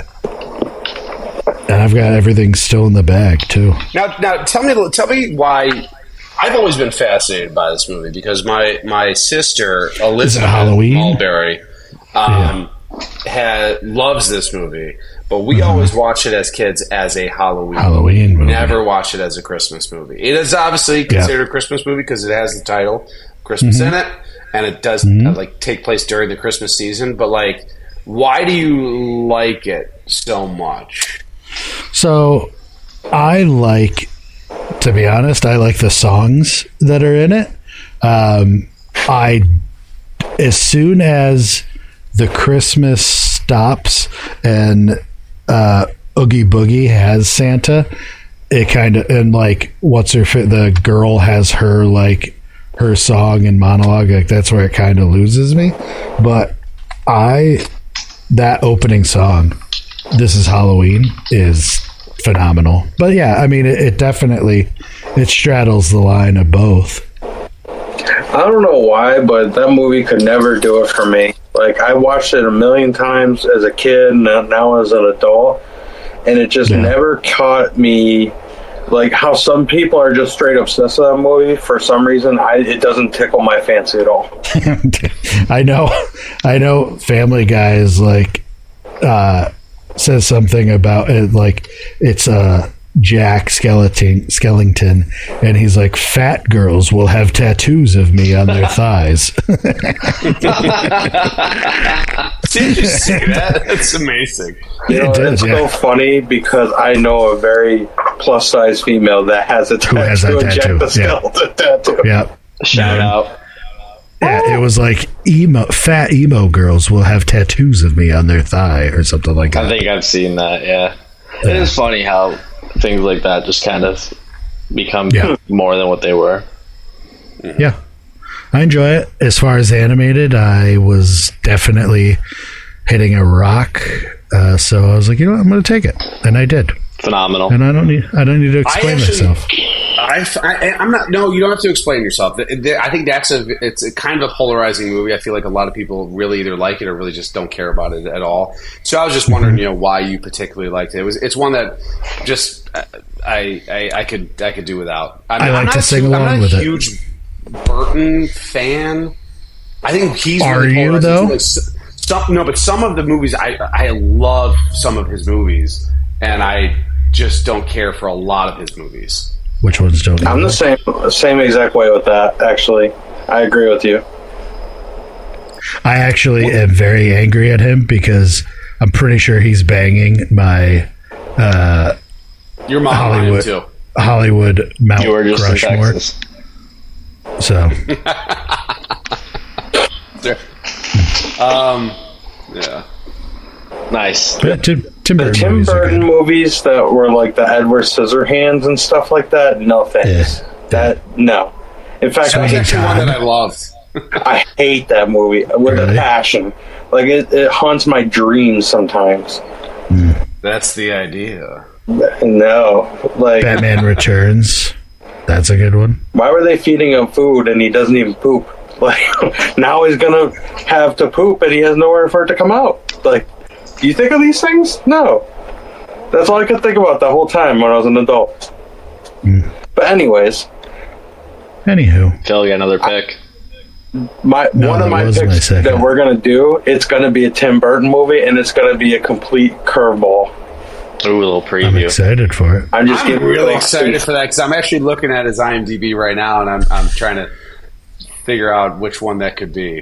and I've got everything still in the bag too. Now, now, tell me, tell me why. I've always been fascinated by this movie because my my sister Elizabeth Halloween? Mulberry um, had, loves this movie, but we Mm-hmm. always watch it as kids as a Halloween Halloween movie. Never watch it as a Christmas movie. It is obviously considered a Christmas movie because it has the title Christmas Mm-hmm. in it, and it does uh, like take place during the Christmas season. But like, why do you like it so much? So I like, to be honest, I like the songs that are in it. Um, I, as soon as the Christmas stops and uh, Oogie Boogie has Santa, it kind of, and like, what's her, fi- the girl has her, like, her song and monologue, like, that's where it kind of loses me. But I, that opening song, This Is Halloween, is phenomenal. But yeah, I mean, it, it definitely, it straddles the line of both. I don't know why, but that movie could never do it for me. Like, I watched it a million times as a kid and now as an adult, and it just Yeah. never caught me. Like, how some people are just straight obsessed with that movie, for some reason, I, it doesn't tickle my fancy at all. I know, I know Family Guy is like, uh, says something about it, like, it's uh, Jack Skellington, Skellington, and he's like, fat girls will have tattoos of me on their thighs. Did you see that? That's amazing. You know, It does, it's yeah. so funny because I know a very plus size female that has a tattoo, has that a Jack tattoo, the yeah. Skeleton tattoo. Yeah. Shout Yeah. out. Yeah, it was like emo, fat emo girls will have tattoos of me on their thigh or something like that. I think I've seen that. Yeah, it is funny how things like that just kind of become Yeah. more than what they were. Yeah, I enjoy it. As far as animated, I was definitely hitting a rock. Uh, so I was like, you know what, I'm going to take it, and I did. Phenomenal. And I don't need, I don't need to explain I actually- myself. I, I, I'm not. No, you don't have to explain yourself. The- the- I think that's a. It's a kind of a polarizing movie. I feel like a lot of people really either like it or really just don't care about it at all. So I was just wondering, you know, why you particularly liked it. It was. It's one that just uh, I, I, I could I could do without. I, I like I'm not to sing su- along I'm not with a it. huge Burton fan. I think he's. Are really you, polarizing, though? too. Like, s- some, no, but some of the movies I I love some of his movies, and I just don't care for a lot of his movies. Which ones don't? you I'm the like? same same exact way with that. Actually, I agree with you. I actually am very angry at him because I'm pretty sure he's banging my uh, Your mom I am Hollywood too. Hollywood Mount You were just in Rushmore. Texas. So Um, yeah. Nice. yeah, Tim, Tim The Burton Tim movies are Burton good. movies that were like the Edward Scissorhands and stuff like that. No thanks. Yeah. That no. In fact, That was I, actually one that I loved. I hate that movie with Really? a passion. Like it, it haunts my dreams sometimes. That's the idea. No, like Batman Returns. That's a good one. why were they feeding him food and he doesn't even poop? Like now he's gonna have to poop and he has nowhere for it to come out. Like, do you think of these things? No. That's all I could think about the whole time when I was an adult. Mm. But anyways, Anywho, Phil, you got another pick. my No, one that of my was my picks second. that we're gonna do, it's gonna be a Tim Burton movie and it's gonna be a complete curveball. Ooh, a little I'm preview. excited for it. I'm just I'm giving you really a- excited for that because I'm actually looking at his IMDb right now, and I'm I'm trying to figure out which one that could be.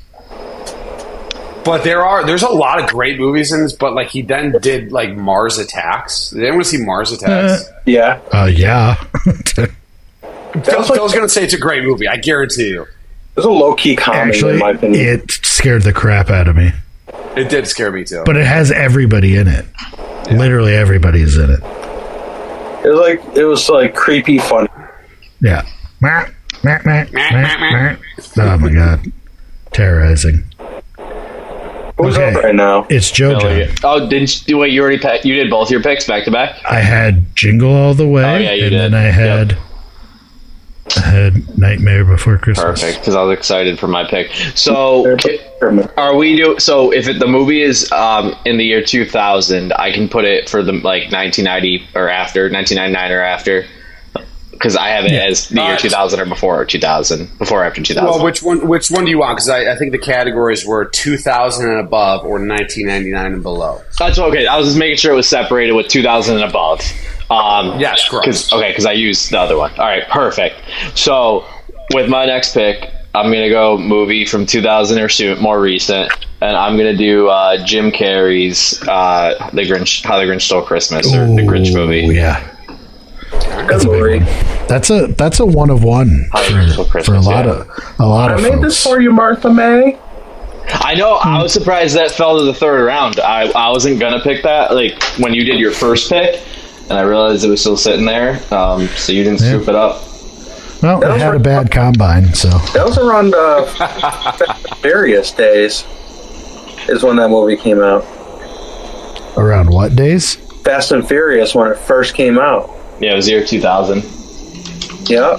But there are there's a lot of great movies in this. But like he then did like Mars Attacks. Did anyone see Mars Attacks? Yeah. Uh, yeah. Phil, was like- Phil's going to say it's a great movie. I guarantee you. It's a low key comedy Actually, in my opinion. it scared the crap out of me. It did scare me too. But it has everybody in it. Literally everybody's in it. It was like it was like creepy funny. Yeah. Meh, meh, meh, meh, meh. Oh my god. Terrorizing. Who's Okay. up right now? It's Phil, JoJo. you- oh, didn't you? Wait, you already pe- you did both your picks back to back. I had Jingle All the Way, Oh, yeah, you and did. then I had I had Nightmare Before Christmas. Perfect, because I was excited for my pick. So, are we do? So, if it, the movie is um, in the year two thousand, I can put it for the like nineteen ninety or after, nineteen ninety-nine or after, because I have it as the year Uh, two thousand or before or two thousand, before or after two thousand. well, which one? Which one do you want? Because I, I think the categories were two thousand and above or nineteen ninety-nine and below. That's okay. I was just making sure it was separated with two thousand and above. Um, Yes, correct. Cause, okay, because I used the other one. All right, perfect. So, with my next pick, I'm going to go movie from two thousand or soon, more recent, and I'm going to do uh, Jim Carrey's uh, The Grinch, How the Grinch Stole Christmas, or the Grinch movie. Oh, yeah. That's a big movie. one. That's a that's a one of one How the Grinch Stole for, for a Christmas, lot yeah. of a lot I of made folks. this for you, Martha May. I know. I was surprised that fell to the third round. I, I wasn't going to pick that, like, when you did your first pick, and I realized it was still sitting there, um, so you didn't Yeah. scoop it up. Well, That it was had a right- bad combine, so That was around uh, various days. Is when that movie came out. around what days? Fast and Furious when it first came out. Yeah, it was year two thousand. Yep.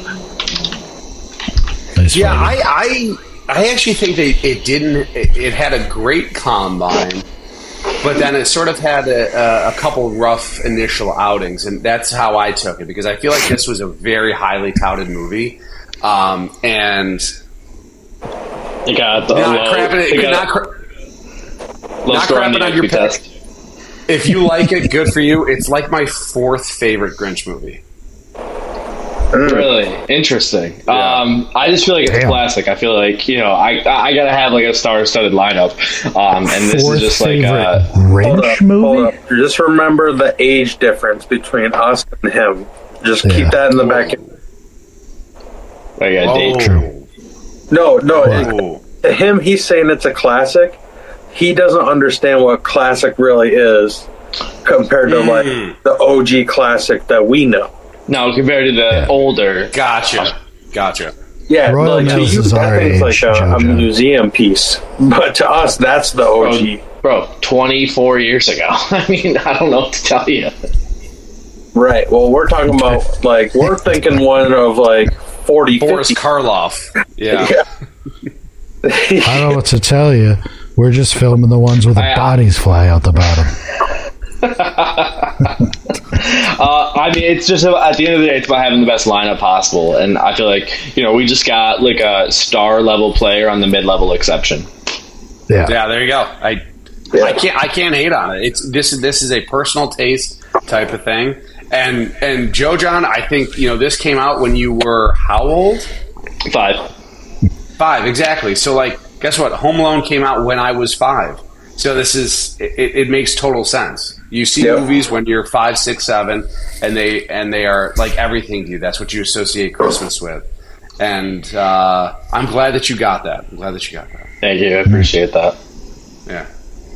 Nice Yeah, fighting. I, I, I actually think they it didn't. It, it had a great combine, but then it sort of had a, a, a couple rough initial outings, and that's how I took it because I feel like this was a very highly touted movie, um, and It got the not low, crapping it it, got not, a cra- low not score on crapping the on your I Q pick. test. If you like it, good for you. It's like my fourth favorite Grinch movie. Really interesting. Yeah. Um, I just feel like it's Damn. a classic. I feel like you know, I I gotta have like a star-studded lineup, um, and this Fourth is just like favorite uh, Hold Grinch up, movie. hold up. Just remember the age difference between us and him. Just Yeah. keep that in the back. like a Oh. date. True. No, no. Oh. To him, he's saying it's a classic. He doesn't understand what classic really is compared to like the O G classic that we know. No, compared to the Yeah. older. Gotcha. Gotcha. Yeah, Royal like to Mills you, is our that thing's like age, a, a JoJo. museum piece, but to us, that's the O G. Bro, twenty-four years ago. I mean, I don't know what to tell you. Right. Well, we're talking about like we're thinking one of like forty, Boris fifty. Karloff. Yeah. Yeah. I don't know what to tell you. We're just filming the ones where the I- bodies fly out the bottom. Uh, I mean, it's just at the end of the day, it's about having the best lineup possible, and I feel like you know we just got like a star level player on the mid level exception. Yeah. Yeah, there you go. I Yeah. I can't I can't hate on it. It's this is this is a personal taste type of thing. And and Joe John, I think, you know, this came out when you were how old? Five. Five, exactly. So like guess what? Home Alone came out when I was five. So this is it, it makes total sense. You see Yep. movies when you're five, six, seven, and they and they are like everything to you. That's what you associate Christmas with. And uh, I'm glad that you got that. I'm glad that you got that. Thank you, I appreciate that. Yeah.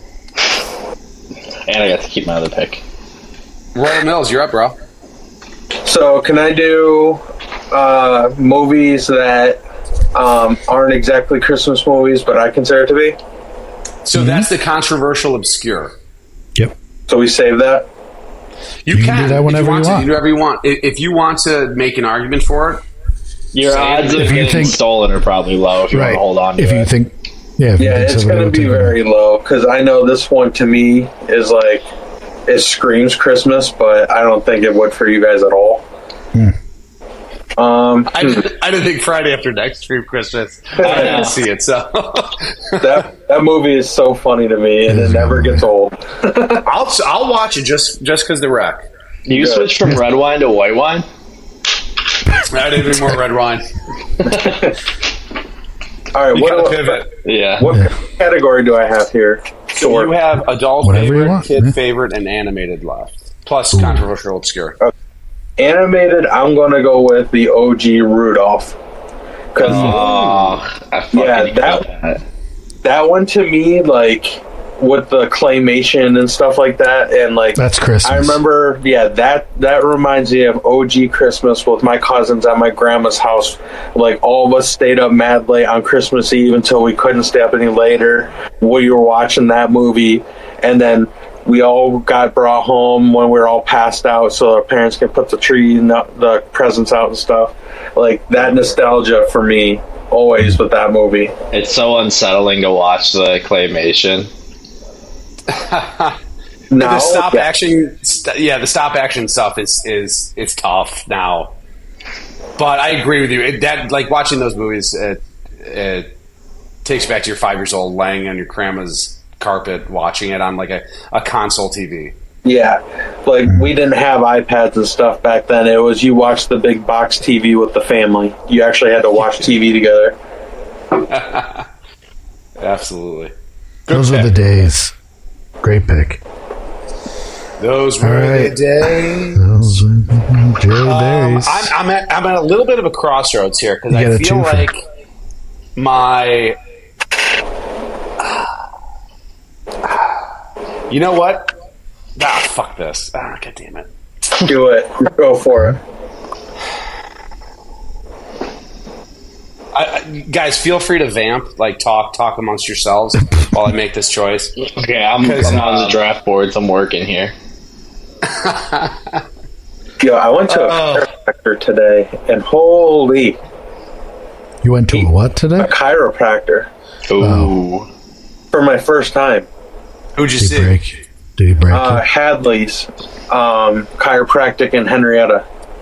And I got to keep my other pick. Royal Mills, you're up, bro. So, can I do uh, movies that um, aren't exactly Christmas movies, but I consider it to be? So that's the controversial obscure. Yep. So we save that. You, You can, can do that if whenever you want. you To, want. you do whatever you want. If, if you want to make an argument for it, Your Say odds of if you getting think- stolen are probably low if you want Right. to hold on to if it. you think, yeah, if you Yeah, think it's somebody going to will be take it. very low because I know this one to me is like it screams Christmas, but I don't think it would for you guys at all. Um, I didn't, I didn't think Friday After Next stream Christmas. I didn't see it, so that that movie is so funny to me, and it never gets old. I'll I'll watch it just just because the wreck. you Good. switch from red wine to white wine? I didn't need more red wine. All right, You what, gotta what, pivot. Yeah. what category do I have here? So you have adult Whatever you favorite, want, kid yeah. favorite, and animated left, plus controversial obscure. Animated, I'm going to go with the O G Rudolph. Because Oh, I fucking Yeah, hate that- that. that one to me, like, with the claymation and stuff like that, and like, That's Christmas. I remember, yeah, that that reminds me of O G Christmas with my cousins at my grandma's house. Like, all of us stayed up mad late on Christmas Eve until we couldn't stay up any later. We were watching that movie, and then we all got brought home when we were all passed out so our parents could put the tree and the, the presents out and stuff. Like, that nostalgia for me, always with that movie. It's so unsettling to watch the claymation. Now, the stop yeah, action, st- yeah, the stop action stuff is is it's tough now. But I agree with you. It, that like watching those movies, it, it takes you back to your five years old laying on your grandma's carpet watching it on like a, a console T V. Yeah, like we didn't have iPads and stuff back then. It was you watched the big box T V with the family. You actually had to watch T V together. Absolutely. Good Those pick. are the days. Great pick. Those were All right. the days. Those are the Joe Um, days. I'm, I'm, at, I'm at a little bit of a crossroads here because You I got a feel twofer. like my. You know what? Ah, fuck this. Ah, God damn it. Do it. Go for it. I, I, guys, feel free to vamp, like talk, talk amongst yourselves while I make this choice. Okay, I'm, Because, I'm on um, the draft boards. I'm working here. Yo, I went to a Oh. chiropractor today, and holy, You went to a what today? a chiropractor Ooh. for my first time. Who'd you Did he see? break? Did he break Uh, it? Hadley's um, chiropractic in Henrietta.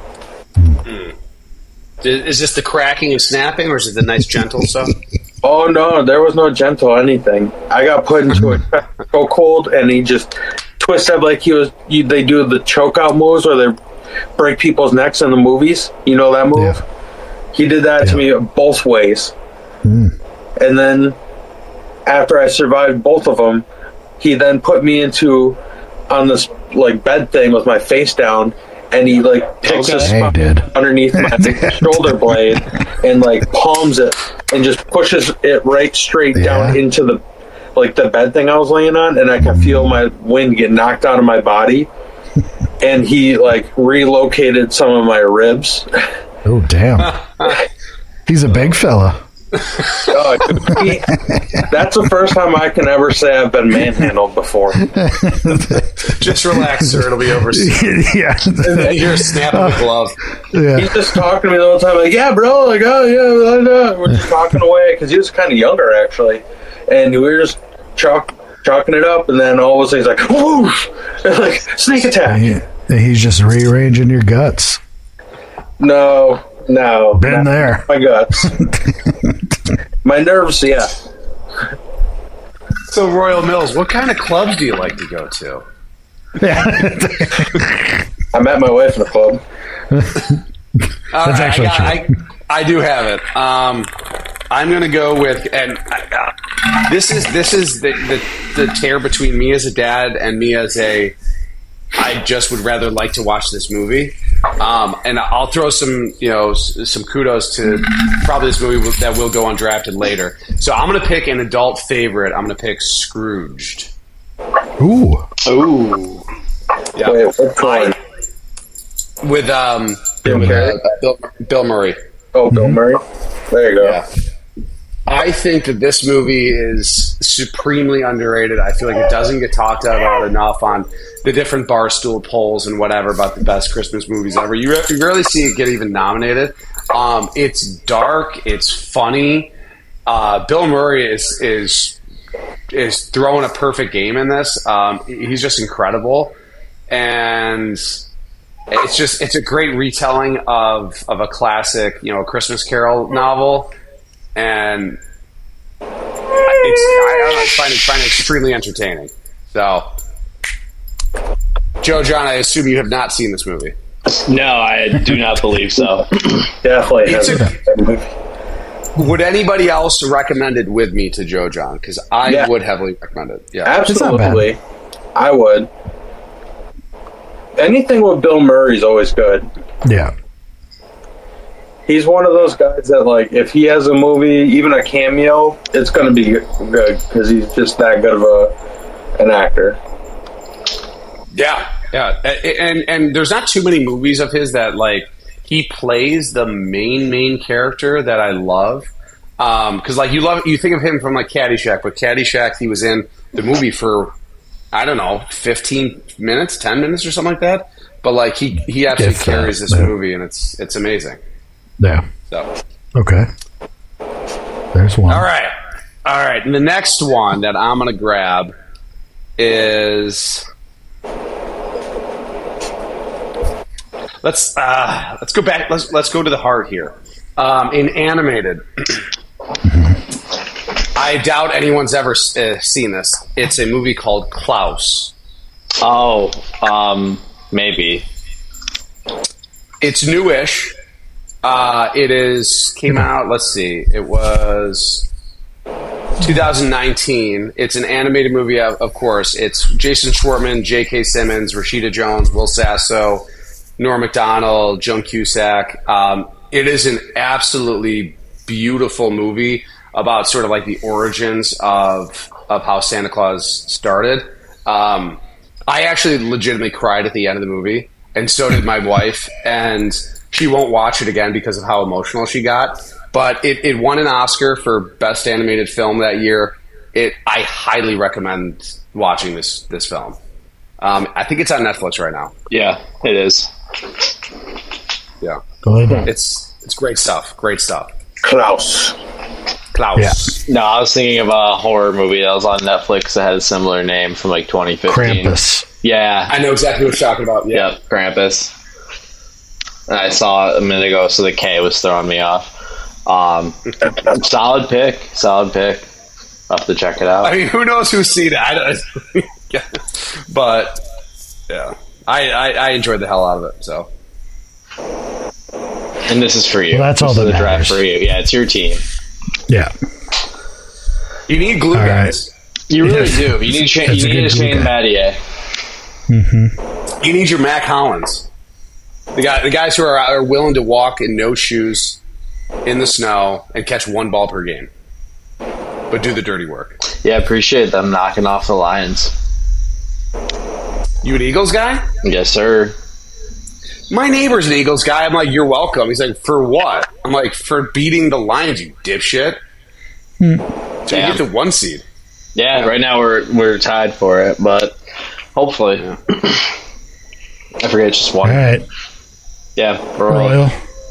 Is this the cracking and snapping, or is it the nice gentle stuff? Oh no, there was no gentle anything. I got put into a chokehold, and he just twisted like he was. You, they do the choke out moves where they break people's necks in the movies. You know that move? Yeah. He did that Yeah. to me both ways. Mm. And then after I survived both of them, he then put me into on this like bed thing with my face down, and he like picks Okay. a Hey, spot dude. underneath my shoulder blade and like palms it and just pushes it right straight down Yeah. into the like the bed thing I was laying on, and I can feel my wind get knocked out of my body. And he like relocated some of my ribs. Oh, damn. He's a big fella. Oh, he- that's the first time I can ever say I've been manhandled before. Just relax, sir. It'll be over soon. yeah. You're a snap of a glove. yeah. He's just talking to me the whole time, like, yeah, bro, like, oh, yeah, I know. We're just talking away, because he was kind of younger, actually. And we were just chalk, chalking it up, and then all of a sudden he's like, whoosh! Like, sneak attack. He- he's just rearranging your guts. No, no. Been not there. My guts. My nerves, yeah. So, Royal Mills, what kind of clubs do you like to go to? I met my wife in the club. All That's right, actually I, got, I, I do have it. Um, I'm going to go with, and uh, this is this is the, the the tear between me as a dad and me as a. I just would rather like to watch this movie, um, and I'll throw some you know s- some kudos to probably this movie that will go undrafted later. So I'm going to pick an adult favorite. I'm going to pick Scrooged. Ooh. Ooh. Yeah, Wait, which one? with um, Bill with, Murray. uh, Bill, Bill Murray. Oh, Bill Murray? There you go. Yeah. I think that this movie is supremely underrated. I feel like it doesn't get talked about enough on the different Barstool polls and whatever about the best Christmas movies ever. You, re- you rarely see it get even nominated. Um, it's dark. It's funny. Uh, Bill Murray is is is throwing a perfect game in this. Um, he's just incredible, and it's just it's a great retelling of of a classic, you know, a Christmas Carol novel. And it's, I, I don't know, I find it, find it extremely entertaining. So, Joe John, I assume you have not seen this movie. No, I do not believe so. Definitely. It's has- Would anybody else recommend it with me to Joe John? Because I Yeah. would heavily recommend it. Yeah, Absolutely. I would. Anything with Bill Murray is always good. Yeah. He's one of those guys that, like, if he has a movie, even a cameo, it's going to be good because he's just that good of a an actor. yeah, yeah. A- And and there's not too many movies of his that like he plays the main main character that I love. Because like you love you think of him from like Caddyshack, but Caddyshack he was in the movie for I don't know fifteen minutes, ten minutes or something like that. But like he he absolutely If that, carries this yeah. movie, and it's it's amazing. Yeah. So. Okay. There's one. All right. All right. And the next one that I'm going to grab is let's uh, let's go back. Let's let's go to the heart here. Um, in animated, I doubt anyone's ever uh, seen this. It's a movie called Klaus. Oh, um, maybe. It's newish. Uh, it is came out. Let's see. It was two thousand nineteen. It's an animated movie, of, of course. It's Jason Schwartzman, J K. Simmons, Rashida Jones, Will Sasso, Norm Macdonald, Joan Cusack. Um, it is an absolutely beautiful movie about sort of like the origins of of how Santa Claus started. Um, I actually legitimately cried at the end of the movie, and so did my wife. And she won't watch it again because of how emotional she got. But it, it won an Oscar for Best Animated Film that year. It I highly recommend watching this this film. Um, I think it's on Netflix right now. Yeah, it is. Yeah, Go ahead. it's it's great stuff. Great stuff. Klaus. Klaus. No, I was thinking of a horror movie that was on Netflix that had a similar name from like twenty fifteen. Krampus. Yeah. I know exactly what you're talking about. Yeah. Yep, Krampus. And I saw it a minute ago, so the K was throwing me off. Um, solid pick. Solid pick. I'll have to check it out. I mean, who knows who's seen it? I don't, but yeah, I, I I enjoyed the hell out of it. So And this is for you. Well, that's all This that is the draft matters. for you. Yeah, it's your team. Yeah. You need glue All guys. You really Yes. do. You need Shane, That's you a need a good glue Shane guy. Battier. You need your Mac Hollins. The guy, the guys who are, are willing to walk in no shoes in the snow and catch one ball per game, but do the dirty work. Yeah, appreciate them knocking off the Lions. You an Eagles guy? Yes, sir. My neighbor's an Eagles guy. I'm like, you're welcome. He's like, for what? I'm like, for beating the Lions, you dipshit. So you Damn. get the one seed. Yeah, right now we're we're tied for it, but hopefully. I forget it's just one. All right. Yeah, we're all- Royal.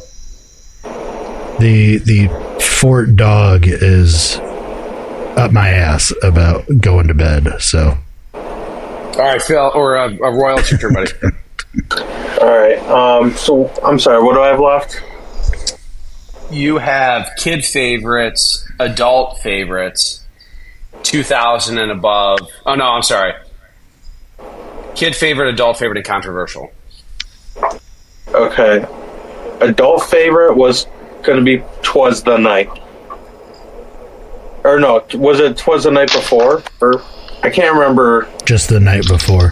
The the Fort dog is up my ass about going to bed. So All right, Phil, or uh, uh, Royal, it's your turn, buddy. All right. Um. So I'm sorry. What do I have left? You have kid favorites, adult favorites, two thousand and above. Oh, no, I'm sorry. Kid favorite, adult favorite, and controversial. Okay. Adult favorite was going to be "Twas the Night," or no? Was it "Twas the Night Before"? Or I can't remember. just the night before.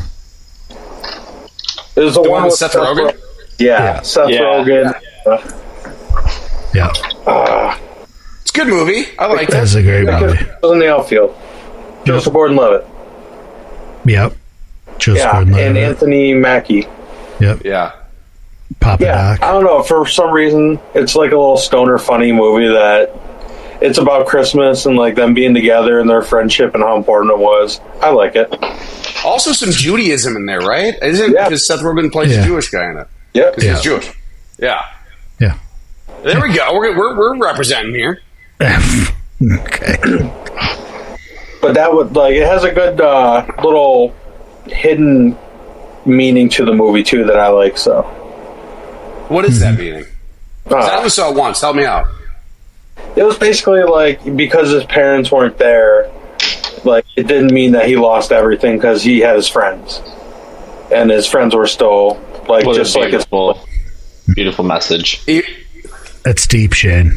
It was the, The one, one with with Seth Rogen? Ro- Yeah, Yeah. Seth Yeah. Rogen. Yeah, Uh, It's a good movie. I like it. that's a great uh, movie. was in the outfield. Joseph Gordon-Levitt. Yep. Joseph Yeah, and Gordon-Levitt. Anthony Mackie. Yep. Yeah. Papa Yeah, Doc. I don't know. For some reason, it's like a little stoner funny movie that it's about Christmas and like them being together and their friendship and how important it was. I like it. Also, some Judaism in there, right? Isn't Yeah. because Seth Rogen plays Yeah. a Jewish guy in it? Yep. Because Yeah. he's Jewish. Yeah. Yeah. There we go. We're, we're, we're representing here. Okay. But that would like it has a good uh, little hidden meaning to the movie too that I like. So What is that meaning? 'Cause I uh, only saw it once. Help me out. it was basically like because his parents weren't there, like it didn't mean that he lost everything because he had his friends, and his friends were still like What just a like his. beautiful, beautiful message. E- That's deep, Shane.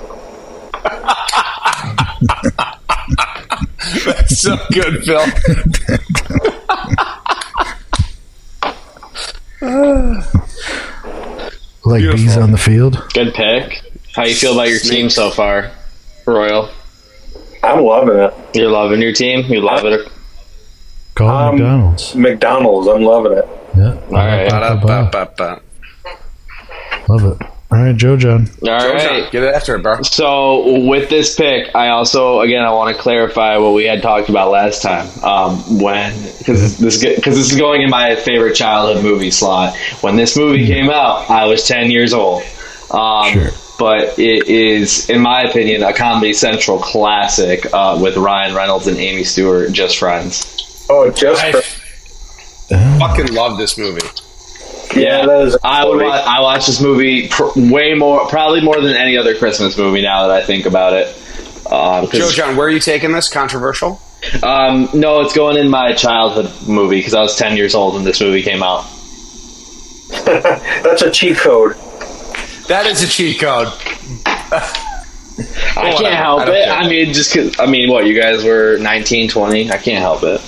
That's so good, Phil. Like Beautiful. bees on the field. Good pick. How you feel about your team so far, Royal? I'm loving it. You're loving your team. You love it. Call Um, McDonald's. McDonald's. I'm loving it. Yeah. right. Ba-da-ba-ba-ba. Love it. All right, Joe John. All Joe right. John, get it after it, bro. So with this pick, I also again I want to clarify what we had talked about last time. Um, when because this because this is going in my favorite childhood movie slot. When this movie came out, I was ten years old. Um, Sure. But it is, in my opinion, a Comedy Central classic uh, with Ryan Reynolds and Amy Stewart, Just Friends. Oh, just I for, fucking love this movie. yeah, that is. I would watch, I watch this movie pr- way more, probably more than any other Christmas movie. Now that I think about it, um, 'cause- Joe John, where are you taking this? Controversial? Um, no, it's going in my childhood movie because I was ten years old when this movie came out. That's a cheat code. That is a cheat code. I whatever. can't help I don't it. care. I mean, just cause, I mean, what, you guys were nineteen, twenty? I can't help it.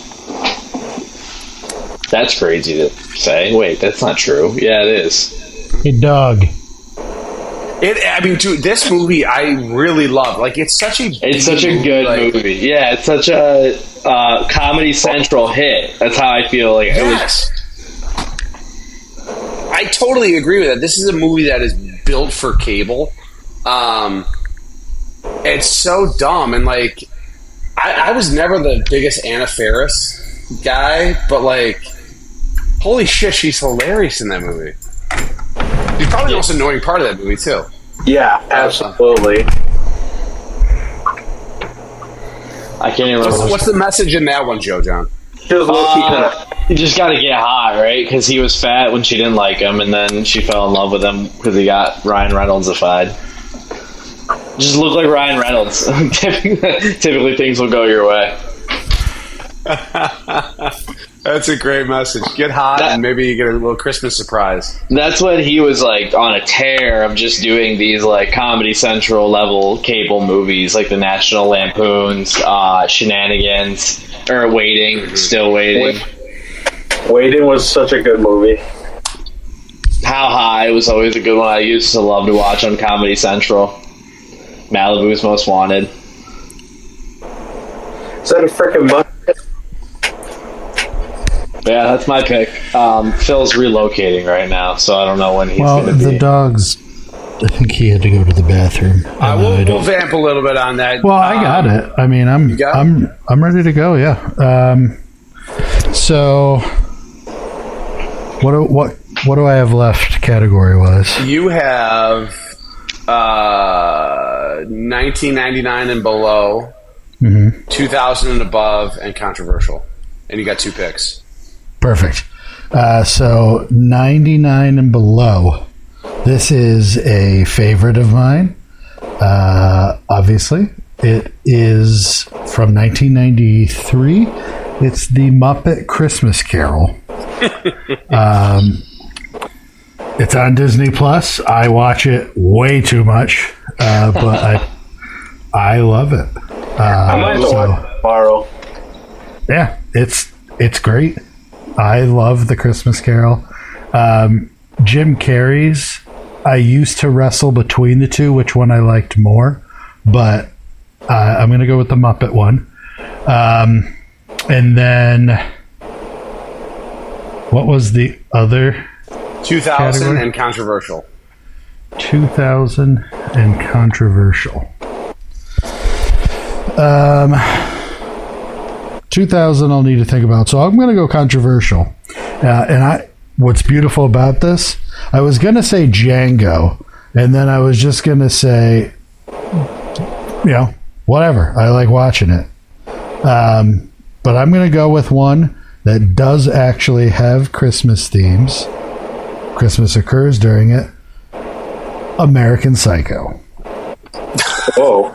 That's crazy to say. Wait, that's not true. Yeah, it is. Hey, dog. It. I mean, dude, this movie I really love. Like, it's such a. It's such a good like, movie. Yeah, it's such a uh, Comedy Central hit. That's how I feel. Like it was, Yes. I totally agree with that. This is a movie that is built for cable. Um, it's so dumb, and like, I, I was never the biggest Anna Faris guy, but like, holy shit, she's hilarious in that movie. She's probably the most annoying part of that movie too. Yeah, absolutely. I can't even What's, remember. what's the message in that one, Joe John? She was low-key kind Uh, of. you just got to get hot, right? Because he was fat when she didn't like him, and then she fell in love with him because he got Ryan Reynolds-ified. Just look like Ryan Reynolds. typically, typically things will go your way. That's a great message. Get hot, That- and maybe you get a little Christmas surprise. That's when he was like on a tear of just doing these like Comedy Central level cable movies, like the National Lampoons, uh, Shenanigans, or Waiting, Still Waiting. Waiting was such a good movie. How High was always a good one. I used to love to watch on Comedy Central. Malibu's Most Wanted. Is that a freaking bucket? Yeah, that's my pick. Um, Phil's relocating right now, so I don't know when he's Well, going to the be. dog's. I think he had to go to the bathroom. I Uh, will I we'll don't- vamp a little bit on that. Well, I Um, got it. I mean, I'm got it? I'm I'm ready to go. Yeah. Um, so, what do, what what do I have left category wise? You have uh, nineteen ninety-nine and below, Mm-hmm. two thousand and above, and controversial. And you got two picks. Perfect. Uh, so ninety-nine and below. This is a favorite of mine. Uh, obviously, it is from nineteen ninety-three. It's the Muppet Christmas Carol. um, it's on Disney Plus. I watch it way too much, uh, but I I love it. Uh, I might have to so- watch it tomorrow. yeah, it's it's great. I love the Christmas Carol. Um, Jim Carrey's. I used to wrestle between the two, which one I liked more, but uh, I'm going to go with the Muppet one. Um, and then what was the other? two thousand Category? and controversial. two thousand and controversial. Um, two thousand I'll need to think about. So I'm going to go controversial. Uh, and I, what's beautiful about this, I was going to say Django, and then I was just going to say, you know, whatever. I like watching it. Um, but I'm going to go with one that does actually have Christmas themes. Christmas occurs during it. American Psycho. Whoa.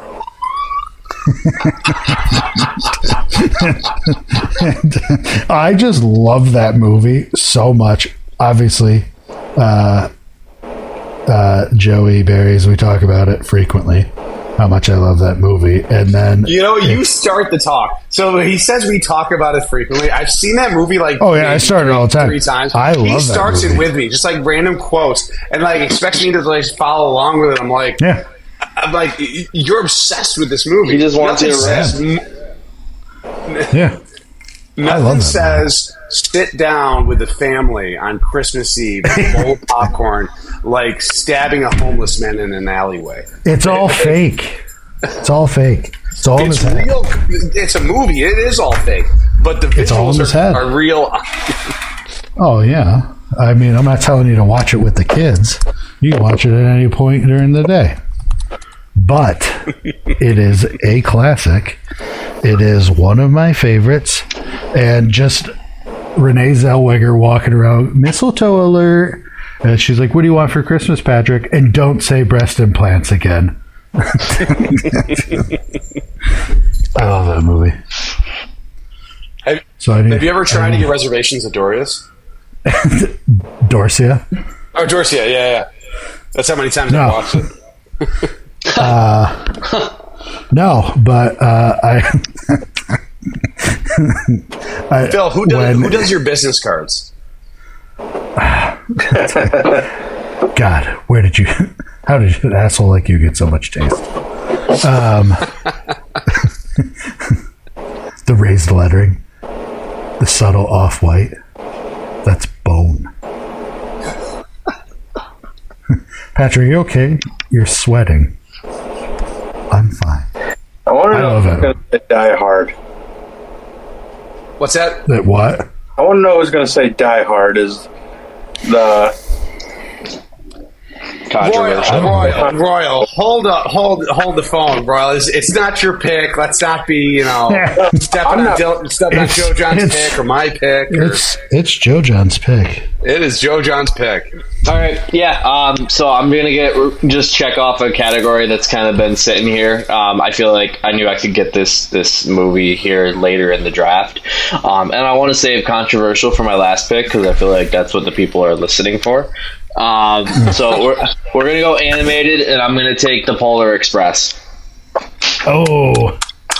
And I just love that movie so much. Obviously, uh, uh, Joey Berries, we talk about it frequently, how much I love that movie. And then, You know, you start the talk. So he says we talk about it frequently. I've seen that movie like Oh, yeah, I maybe start it all the time. three times. I he love that starts it movie. with me, just like random quotes, and like expects me to like follow along with it. I'm like, yeah, I'm like, y- you're obsessed with this movie. He just wants Nothing you to says, yeah. I love Nothing that says sit down with the family on Christmas Eve, with a bowl of popcorn, like stabbing a homeless man in an alleyway. It's all fake. It's all fake. It's all in It's his head. real. It's a movie. It is all fake, but the It's all in visuals his are, head. are real. Oh, yeah. I mean, I'm not telling you to watch it with the kids. You can watch it at any point during the day. But it is a classic. It is one of my favorites. And just Renee Zellweger walking around, mistletoe alert. And she's like, what do you want for Christmas, Patrick? And don't say breast implants again. I love that movie. Have, So I need, have you ever tried to I get reservations at Doria's? Dorsia? Oh, Dorsia, yeah, yeah. That's how many times No. I watched it. No, but uh, I, I. Phil, who does when- who does your business cards? God, where did you? How did an asshole like you get so much taste? Um, the raised lettering, the subtle off-white. That's bone. Patrick, you okay? You're sweating. I'm fine. I want to I know love who's it. going to say Die Hard. What's that? That what? I want to know who's going to say Die Hard is the controversial. Royal, Royal, Royal, hold up, hold, hold the phone, Royal. It's, it's not your pick. Let's not be, you know, stepping on, not, Dil- stepping on Joe John's pick or my pick. Or, It's it's Joe John's pick. it is Joe John's pick. All right, yeah. Um, so I'm gonna get just check off a category that's kind of been sitting here. Um, I feel like I knew I could get this this movie here later in the draft, um, and I want to save controversial for my last pick because I feel like that's what the people are listening for. Um, so we're we're gonna go animated, and I'm gonna take the Polar Express. Oh,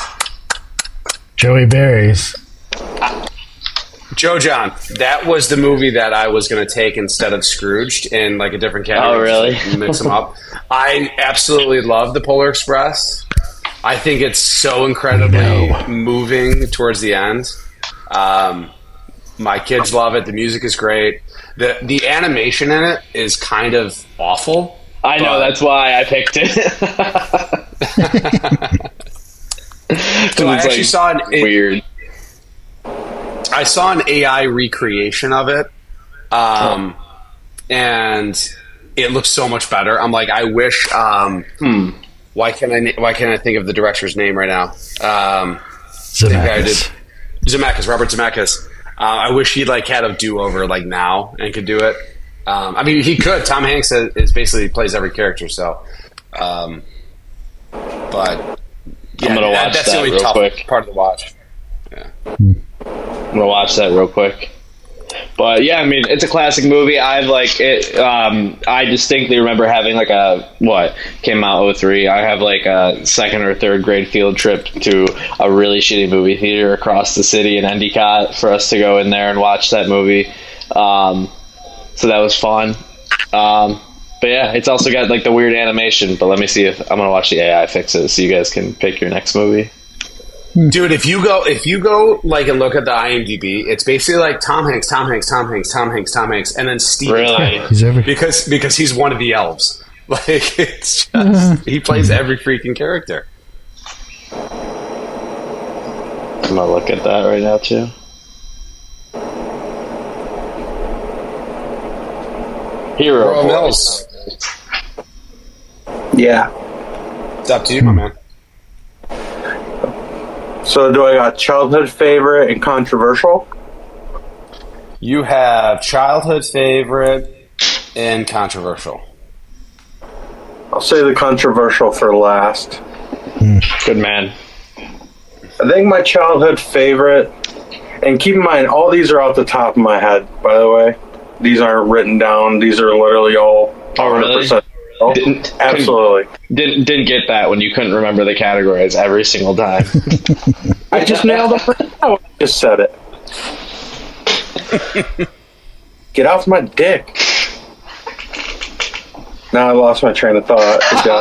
Joey Berries. Joe John, that was the movie that I was going to take instead of Scrooged in like a different category. Oh, really? Just mix them up. I absolutely love the Polar Express. I think it's so incredibly No. moving towards the end. Um, my kids love it. The music is great. the The animation in it is kind of awful. I know, but- that's why I picked it. So I it's, actually like, saw an weird. I saw an A I recreation of it, um, and it looks so much better. I'm like, I wish. Um, Hmm. Why can't I? Why can't I think of the director's name right now? Um, the guy who Zemeckis. did Zemeckis, Robert Zemeckis. Uh, I wish he'd like had a do over like now and could do it. Um, I mean, he could. Tom Hanks is is basically plays every character, so. Um, but yeah, I'm gonna that- watch that's the that only real tough quick. part of the watch. Yeah. I'm gonna watch that real quick. But yeah, I mean, it's a classic movie. I've like it. Um, I distinctly remember having like a what came out oh three. I have like a second or third grade field trip to a really shitty movie theater across the city in Endicott for us to go in there and watch that movie. Um, so that was fun. Um, but yeah, it's also got like the weird animation. But let me see if I'm gonna watch the A I fix it so you guys can pick your next movie. Dude, if you go, if you go, like, and look at the IMDb, it's basically like Tom Hanks, Tom Hanks, Tom Hanks, Tom Hanks, Tom Hanks, and then Steven Really? Tyler. He's every. because because he's one of the elves. Like, it's just he plays every freaking character. I'm gonna look at that right now too. Hero Earl Boy. Mills, Yeah. it's up to you, my man. So do I got childhood favorite and controversial? You have childhood favorite and controversial. I'll say the controversial for last. Good man. I think my childhood favorite, and keep in mind, all these are off the top of my head, by the way. These aren't written down. These are literally all Oh, really? one hundred percent. Oh, Didn't- absolutely. Didn't didn't get that when you couldn't remember the categories every single time. I just nailed it. I just said it. Get off my dick. Now I lost my train of thought.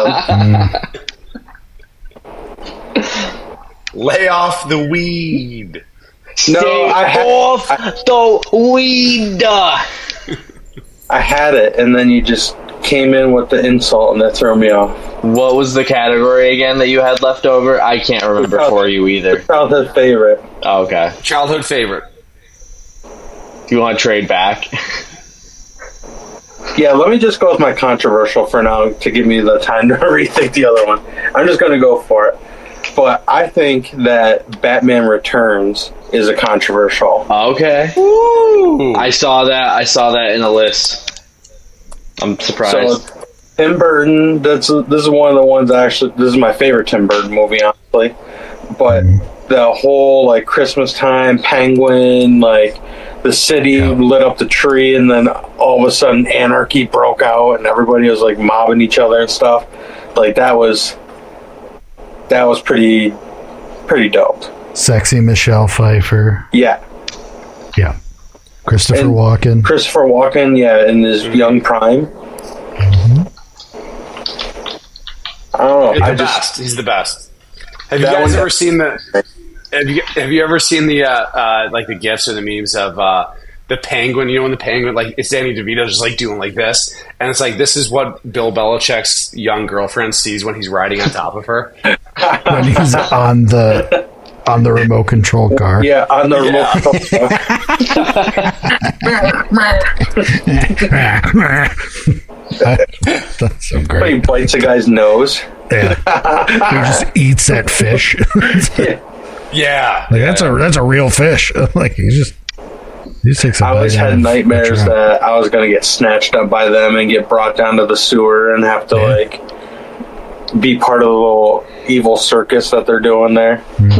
Good job. Lay off the weed. No, Stay I had- off the weed. I had it, and then you just came in with the insult, and that threw me off. What was the category again that you had left over? I can't remember for you either. Childhood favorite. Oh, okay. Childhood favorite. Do you want to trade back? Yeah, let me just go with my controversial for now to give me the time to rethink the other one. I'm just going to go for it. But I think that Batman Returns is a controversial. Okay. Ooh. I saw that. I saw that in a list. I'm surprised. So Tim Burton, that's this is one of the ones I actually this is my favorite Tim Burton movie, honestly. But the whole like Christmas time, Penguin, like the city Yeah. lit up the tree, and then all of a sudden anarchy broke out, and everybody was like mobbing each other and stuff. Like that was that was pretty pretty dope. Sexy Michelle Pfeiffer. Yeah. Yeah. Christopher And Walken. Christopher Walken, yeah, in his young prime. I don't know. He's I the just best. He's the best. Have you That guys one- ever seen the? Have you have you ever seen the uh, uh, like the gifs or the memes of uh, the penguin? You know, when the penguin like it's Danny DeVito just like doing like this, and it's like this is what Bill Belichick's young girlfriend sees when he's riding on top of her. When he's on the on the remote control car. yeah, on the remote control. That's so But he great. bites a guy's nose. Yeah, he just eats that fish. Yeah. Yeah. Like that's a that's a real fish. Like he just he just takes a I bite always out had of nightmares the that I was going to get snatched up by them and get brought down to the sewer and have to, Yeah. like, be part of the little evil circus that they're doing there.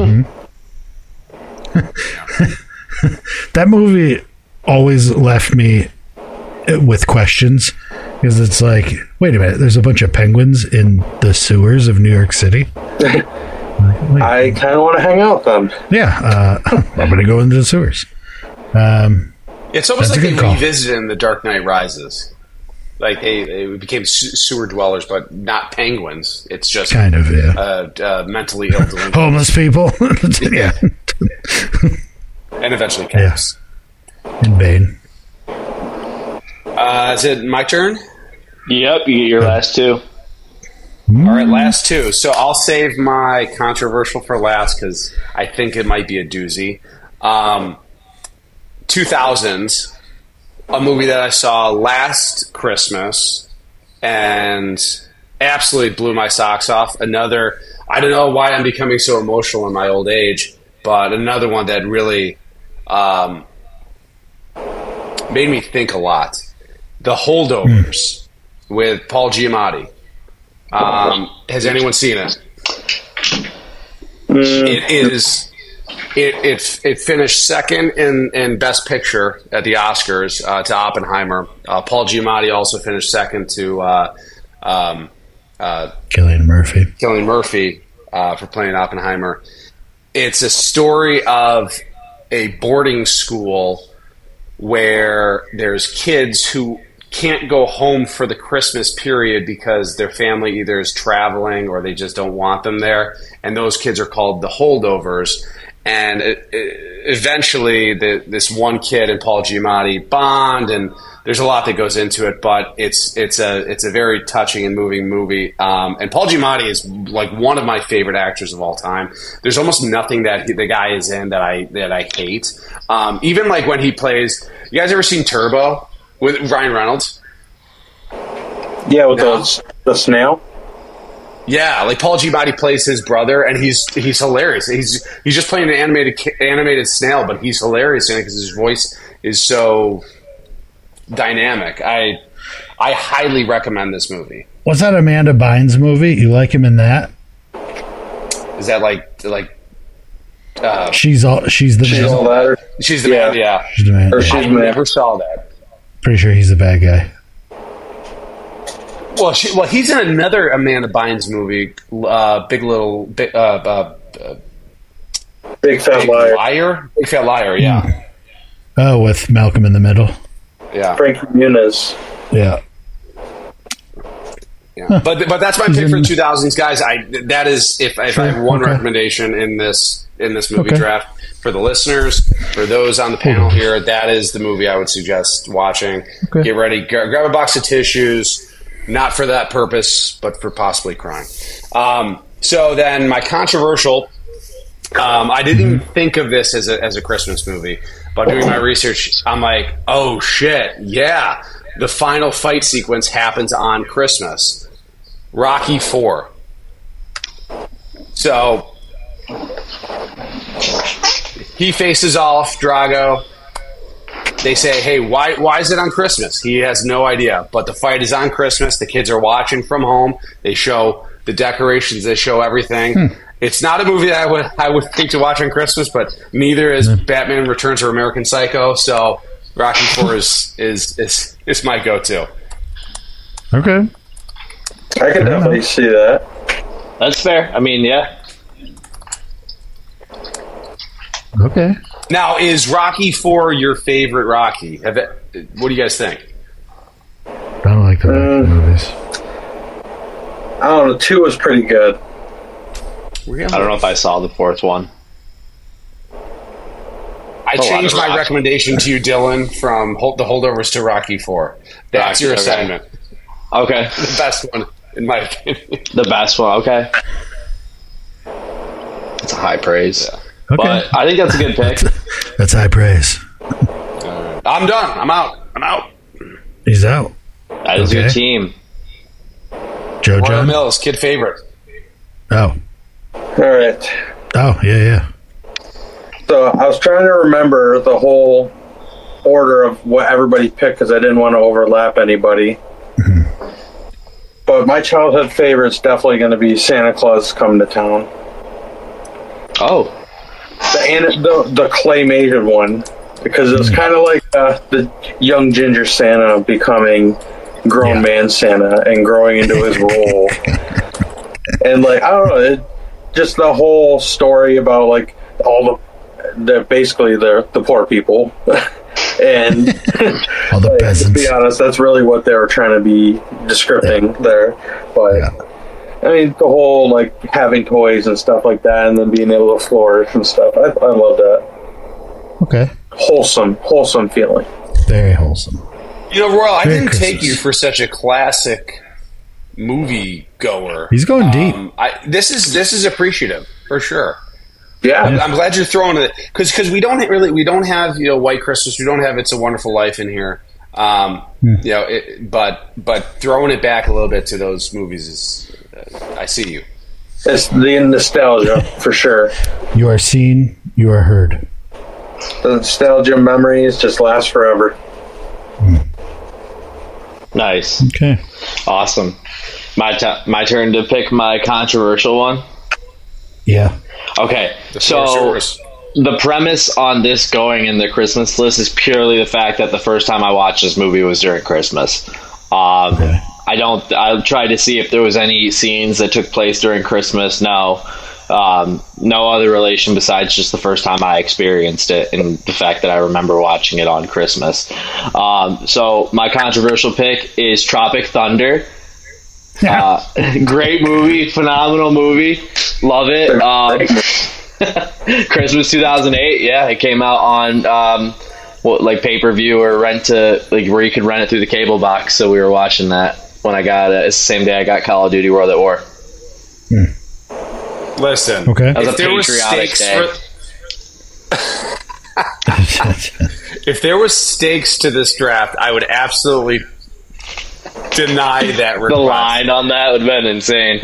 That movie always left me with questions because it's like, wait a minute, there's a bunch of penguins in the sewers of New York City. Like, wait, I kind of want to hang out with them. yeah, uh, I'm going to go into the sewers. Um, It's almost That's a like good they call. revisited in The Dark Knight Rises. Like they, they became se- sewer dwellers, but not penguins. It's just kind of, yeah. uh, uh, mentally ill delinquents. Homeless people. Yeah. And eventually cats. In Bane. Uh, is it my turn? Yep, you get your last two. All right, last two. So I'll save my controversial for last because I think it might be a doozy. Um, two thousands, a movie that I saw last Christmas and absolutely blew my socks off. Another, I don't know why I'm becoming so emotional in my old age, but another one that really um, made me think a lot. The Holdovers with Paul Giamatti. Um, has anyone seen it? It is. It it it finished second in, in Best Picture at the Oscars uh, to Oppenheimer. Uh, Paul Giamatti also finished second to uh, um, uh, Cillian Murphy. Cillian Murphy uh, for playing Oppenheimer. It's a story of a boarding school where there's kids who can't go home for the Christmas period because their family either is traveling or they just don't want them there. And those kids are called the Holdovers. And it, it, eventually, the, this one kid and Paul Giamatti bond, and there's a lot that goes into it. But it's it's a it's a very touching and moving movie. Um, and Paul Giamatti is like one of my favorite actors of all time. There's almost nothing that he, the guy is in that I that I hate. Um, even like when he plays. You guys ever seen Turbo with Ryan Reynolds? Yeah, with No. those, the snail. Yeah, like Paul Giamatti plays his brother, and he's he's hilarious. He's he's just playing an animated ki- animated snail, but he's hilarious in it because his voice is so dynamic. I I highly recommend this movie. What's that Amanda Bynes movie? You like him in that? Is that like like uh, She's all. She's the. She's man. all that. Or, she's the Yeah. man? Yeah, She's the man. or Yeah. she's I man. never saw that. Pretty sure he's the bad guy. Well, she, well, he's in another Amanda Bynes movie, uh, Big Little Big, uh, uh, uh, Big Fat Big Liar. Liar, Big Fat Liar. Yeah, Oh, with Malcolm in the Middle. yeah. Frankie Muniz. Yeah. Yeah. But but that's my He's pick for in- the two thousands, guys. I that is if, if I have one okay. recommendation in this in this movie Okay. draft for the listeners, for those on the panel here, that is the movie I would suggest watching. Okay. Get ready, gra- grab a box of tissues, not for that purpose, but for possibly crying. Um, so then my controversial. Um, I didn't even think of this as a as a Christmas movie, but doing my research, I'm like, oh shit, yeah. The final fight sequence happens on Christmas. Rocky four. So he faces off Drago. They say, hey, why why is it on Christmas? He has no idea. But the fight is on Christmas. The kids are watching from home. They show the decorations. They show everything. Hmm. It's not a movie that I would I would think to watch on Christmas, but neither is Batman Returns or American Psycho. So Rocky four is is is, is my go-to. Okay. I can definitely see that. That's fair. I mean, yeah. Okay. Now, is Rocky four your favorite Rocky? Have it, what do you guys think? I don't like the Mm. movies. I don't know. Two was pretty good. I don't know if I saw the fourth one. I a lot changed of my Rocky. recommendation to you, Dylan, from hold, the holdovers to Rocky four. That's Rocky, your okay. assignment. Okay. The best one, in my opinion. The best one. Okay. It's a high praise. Okay. But I think that's a good pick. That's high praise. I'm done. I'm out. I'm out. He's out. That is Okay. your team. Joe Royal John? Mills, kid favorite. Oh. All right. Oh, yeah, yeah. So I was trying to remember the whole order of what everybody picked because I didn't want to overlap anybody. But my childhood favorite's definitely going to be Santa Claus Coming to Town. Oh, The an- the, the claymation one, because it's kind of like uh, the young ginger Santa becoming grown Yeah. man Santa and growing into his role. And like I don't know, it, just the whole story about like all the, the basically the the poor people. And All the like, to peasants. be honest, that's really what they were trying to be descripting there. But Yeah. I mean, the whole like having toys and stuff like that, and then being able to flourish and stuff. I, I love that Okay. wholesome, wholesome feeling. Very wholesome. You know, Royal, I Merry didn't take Christmas. you for such a classic movie goer. He's going deep. Um, I, this is this is appreciative for sure. Yeah, I'm, I'm glad you're throwing it because because we don't really we don't have you know White Christmas, we don't have It's a Wonderful Life in here. Um, Hmm. You know, it, but but throwing it back a little bit to those movies is uh, I see you. it's the nostalgia for sure. You are seen, you are heard. The nostalgia memories just last forever. nice. Okay. Awesome. My, t- my turn to pick my controversial one. Yeah. Okay, The floor is so yours. the premise on this going in the Christmas list is purely the fact that the first time I watched this movie was during Christmas. Um, Okay. I don't. I tried to see if there was any scenes that took place during Christmas. No, um, no other relation besides just the first time I experienced it and the fact that I remember watching it on Christmas. Um, so my controversial pick is Tropic Thunder. Uh, great movie, phenomenal movie, love it. Um, Christmas two thousand eight, yeah, it came out on um, what like pay per view or rent to like where you could rent it through the cable box. So we were watching that when I got it. It's the same day I got Call of Duty World at War. Listen, Okay. That was if a there was patriotic stakes day. for if there was stakes to this draft, I would absolutely deny that The request. line on that would have been insane.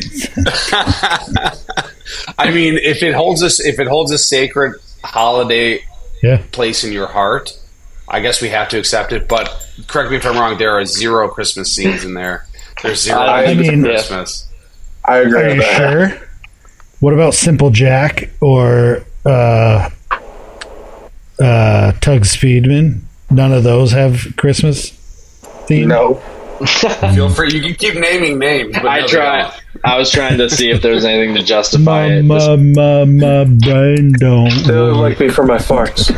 I mean, if it holds us, if it holds a sacred holiday Yeah. place in your heart, I guess we have to accept it. But correct me if I'm wrong. There are zero Christmas scenes in there. There's zero I mean- Christmas. I agree Are with you that. sure? What about Simple Jack or uh, uh, Tug Speedman? None of those have Christmas theme? No. Feel free. You can keep naming names. But I no, they tried. I was trying to see if there was anything to justify it. My, This- my, my, my brain don't They don't work. like me for my farts.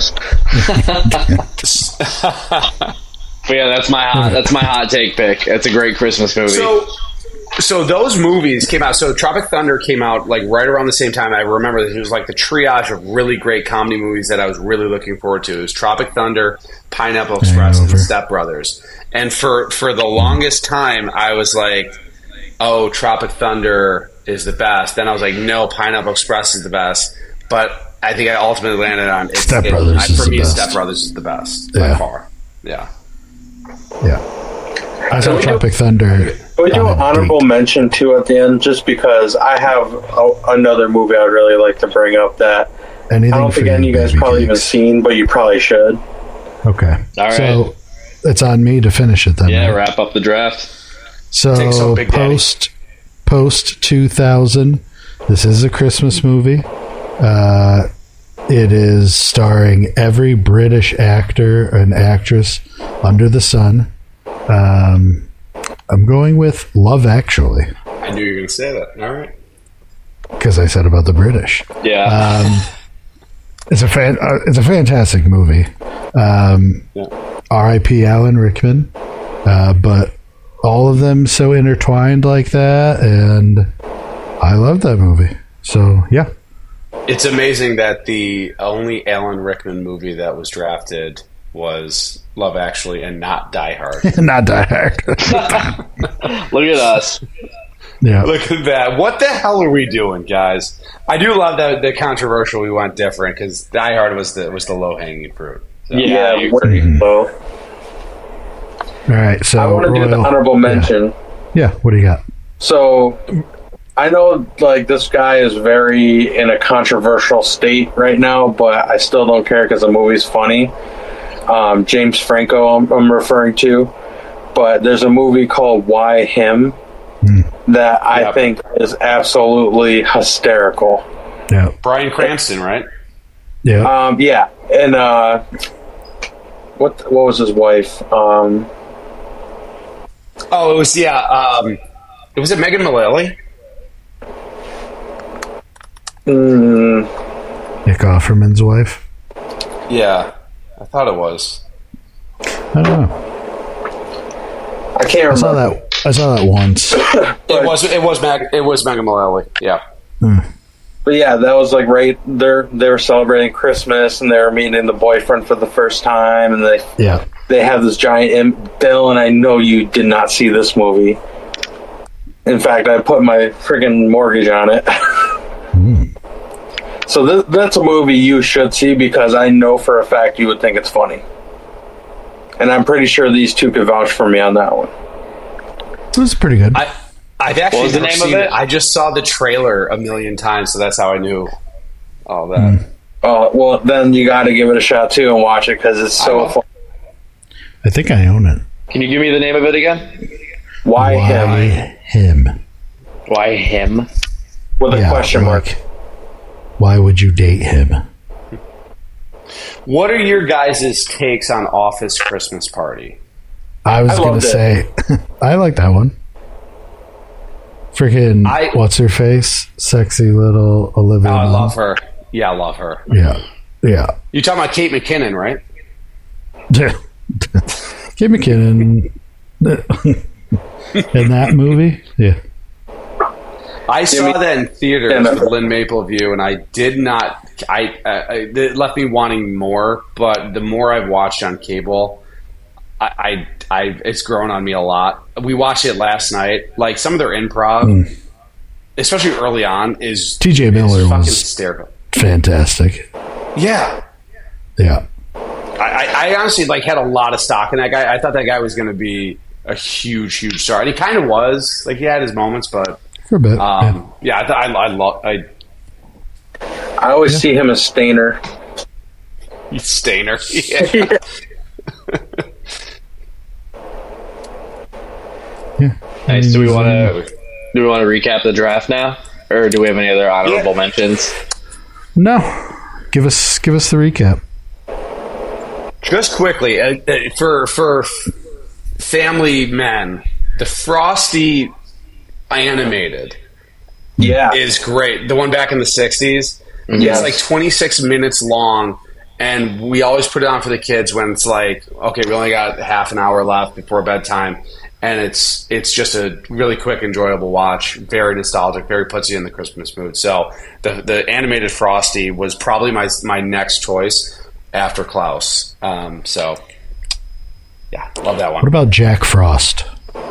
But yeah, that's my hot. That's my hot take pick. It's a great Christmas movie. So, so those movies came out. So Tropic Thunder came out like right around the same time. I remember that it was like the triage of really great comedy movies that I was really looking forward to. It was Tropic Thunder, Pineapple Express, Hangover. and Step Brothers. And for for the longest time, I was like, "Oh, Tropic Thunder is the best." Then I was like, "No, Pineapple Express is the best." But I think I ultimately landed on it's, Step it- Brothers I- is for the me, best. Step Brothers is the best Yeah. by far. Yeah. Yeah. I saw we Tropic Thunder. Can we do on an a honorable date. mention too at the end, just because I have a, another movie I'd really like to bring up that Anything I don't for think any of you guys baby probably even cakes. seen, but you probably should. Okay. All right. So it's on me to finish it then. yeah, right? wrap up the draft. Take some, So Big Daddy. post post two thousand. This is a Christmas movie. Uh, it is starring every British actor and actress under the sun. Um, I'm going with Love Actually I knew you were going to say that. All right. because I said about the British. Yeah. Um, it's a fan, uh, it's a fantastic movie. Um, Yeah. R I P Alan Rickman, uh, but all of them so intertwined like that, and I love that movie. So yeah, It's amazing that the only Alan Rickman movie that was drafted was Love Actually and not Die Hard. not Die Hard. Look at us. yeah, Look at that. What the hell are we doing, guys? I do love that the controversial we went different because Die Hard was the was the low hanging fruit. So. Yeah, I Yeah, agree. so All right, so I want to do the Royal- honorable yeah. mention. Yeah, what do you got? So, I know like this guy is very in a controversial state right now, but I still don't care because the movie's funny. Um, James Franco, I'm, I'm referring to, but there's a movie called Why Him that I Yep. think is absolutely hysterical. Yeah, Bryan Cranston, right? yeah. Um, yeah, and uh, what what was his wife? Um, Oh, it was yeah. Um, it was it Megan Mullally. mm, Nick Offerman's wife. Yeah, I thought it was. I don't know. I can't remember. I saw that. I saw that once. It was it was Meg it was Megan Mullally. Yeah. But yeah, that was like right. They're they were celebrating Christmas and they were meeting the boyfriend for the first time, and they Yeah. they have this giant Im- Bill. And I know you did not see this movie. In fact, I put my friggin' mortgage on it. So th- that's a movie you should see because I know for a fact you would think it's funny. And I'm pretty sure these two could vouch for me on that one. It was pretty good. I I've actually was the never name of seen it? I just saw the trailer a million times, so that's how I knew all that. Uh, well, then you got to give it a shot too and watch it because it's I so will. fun. I think I own it. Can you give me the name of it again? Why, Why him? him? Why him? With a Yeah, question mark. like, why would you date him? What are your guys' takes on Office Christmas Party? I was I gonna loved it. say, I like that one. Freaking, I- what's her face? Sexy little Olivia. Oh, I Munn. love her. Yeah, I love her. Yeah, yeah. You're talking about Kate McKinnon, right? Kate McKinnon in that movie. Yeah, I saw me- that in theaters Yeah, no. with Lynn Mapleview, and I did not. I, I I- it left me wanting more. But the more I've watched on cable, I, I, I it's grown on me a lot. We watched it last night. Like some of their improv, especially early on, is T J is Miller fucking was hysterical. fantastic. Yeah, Yeah, I, I, I honestly like had a lot of stock in that guy. I thought that guy was going to be a huge, huge star, and he kind of was. Like he had his moments, but for a bit. um, yeah, I, th- I, I love I I always see him as Stainer. Stainer. Yeah. yeah. Nice. Do we want to do we want to recap the draft now, or do we have any other honorable Yeah. mentions? No, give us give us the recap. Just quickly, uh, uh, for for f- family men, the Frosty animated Yeah. is great. The one back in the sixties. Yes. It's like twenty-six minutes long, and we always put it on for the kids when it's like, okay, we only got half an hour left before bedtime, and it's it's just a really quick, enjoyable watch. Very nostalgic, very puts you in the Christmas mood. So the the animated Frosty was probably my my next choice after Klaus. Um, so yeah, love that one. What about Jack Frost?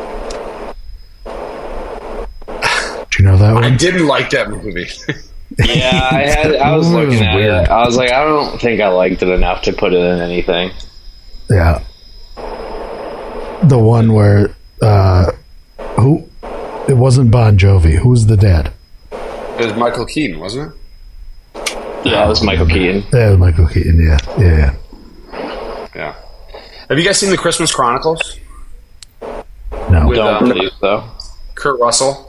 Do you know that I one? didn't like that movie. Yeah, I had. I was It was looking at weird. it. I was like, I don't think I liked it enough to put it in anything. Yeah. The one where uh who it wasn't Bon Jovi. Who was the dad? It was Michael Keaton, wasn't it? Yeah, it was Michael Keaton. Yeah, it was Michael Keaton, yeah. Yeah, yeah. Yeah. Have you guys seen the Christmas Chronicles? No. With, Don't uh, believe so. Kurt Russell.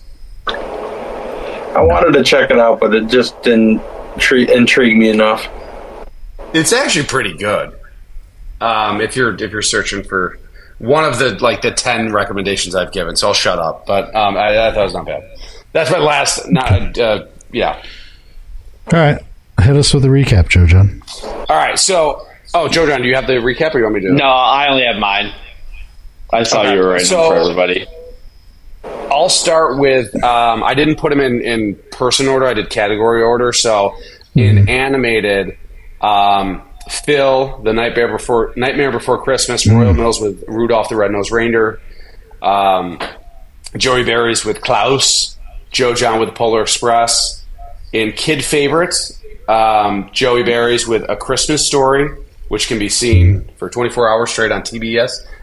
I wanted to check it out, but it just didn't tre- intrigue me enough. It's actually pretty good. Um, if you're if you're searching for one of the like the ten recommendations I've given, so I'll shut up. But um, I, I thought it was not bad. That's my last. Not uh, yeah. All right. Hit us with a recap, Joe John. All right. So, oh, Joe John, do you have the recap, or you want me to do it? No, I only have mine. I saw Okay, you were writing so- for everybody. I'll start with. Um, I didn't put them in, in person order. I did category order. So in animated, um, Phil, The Nightmare Before Nightmare Before Christmas, Royal Mills with Rudolph the Red-Nosed Reindeer, um, Joey Berries with Klaus, Joe John with Polar Express. In kid favorites, um, Joey Berries with A Christmas Story, which can be seen for twenty-four hours straight on T B S.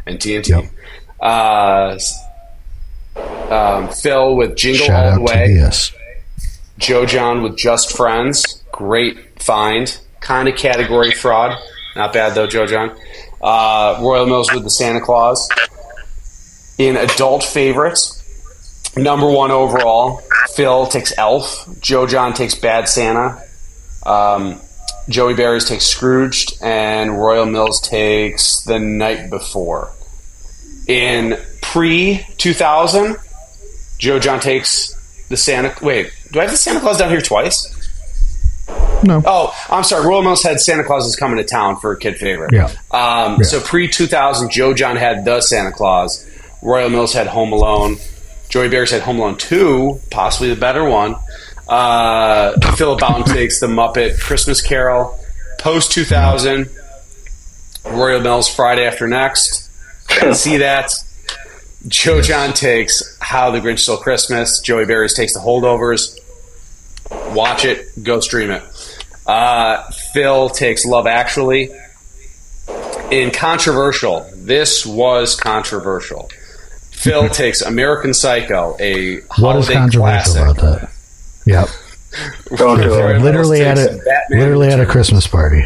and T N T. Yep. Uh, um, Phil with Jingle Shout All the out to Way. V S. Joe John with Just Friends. Great find. Kind of category fraud. Not bad, though, Joe John. Uh, Royal Mills with the Santa Claus. In adult favorites, number one overall, Phil takes Elf. Joe John takes Bad Santa. Um, Joey Barries takes Scrooged. And Royal Mills takes The Night Before. In pre two thousand, Joe John takes the Santa... Wait, do I have the Santa Claus down here twice? No. Oh, I'm sorry. Royal Mills had Santa Claus is Coming to Town for a kid favorite. Yeah. Um, Yeah. So pre two thousand, Joe John had The Santa Claus. Royal Mills had Home Alone. Joey Bears had Home Alone two, possibly the better one. Uh, Philip Boughton takes The Muppet Christmas Carol. Post two thousand, Royal Mills Friday After Next. Can't see that. Joe John takes How the Grinch Stole Christmas. Joey Barries takes The Holdovers. Watch it. Go stream it. Uh, Phil takes Love Actually. In controversial, this was controversial. Phil takes American Psycho, a What is holiday controversial classic. about that? Yep. Don't do Royal it. Mills Literally at takes a Batman literally at a Returns. Christmas party.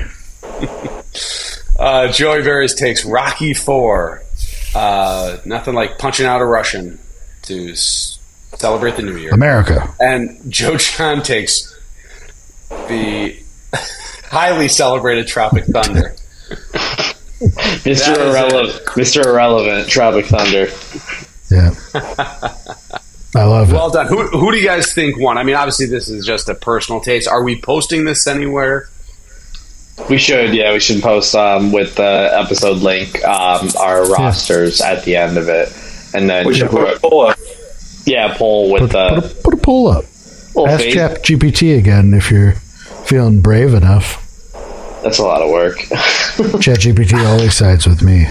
Uh, Joey Barries takes Rocky four. Uh, nothing like punching out a Russian to s- celebrate the new year. America. And Joe John takes the highly celebrated Tropic Thunder. Mister That is Irrelevant, Mister Irrelevant, Tropic Thunder. Yeah. I love Well it. done. Who, who do you guys think won? I mean, obviously, this is just a personal taste. Are we posting this anywhere? We should, yeah, we should post um, with the episode link um, our rosters at the end of it, and then We should put a poll up. yeah, poll with Put, put, the a, put a poll up. little Ask face. Chat G P T again if you're feeling brave enough. That's a lot of work. Chat G P T always sides with me.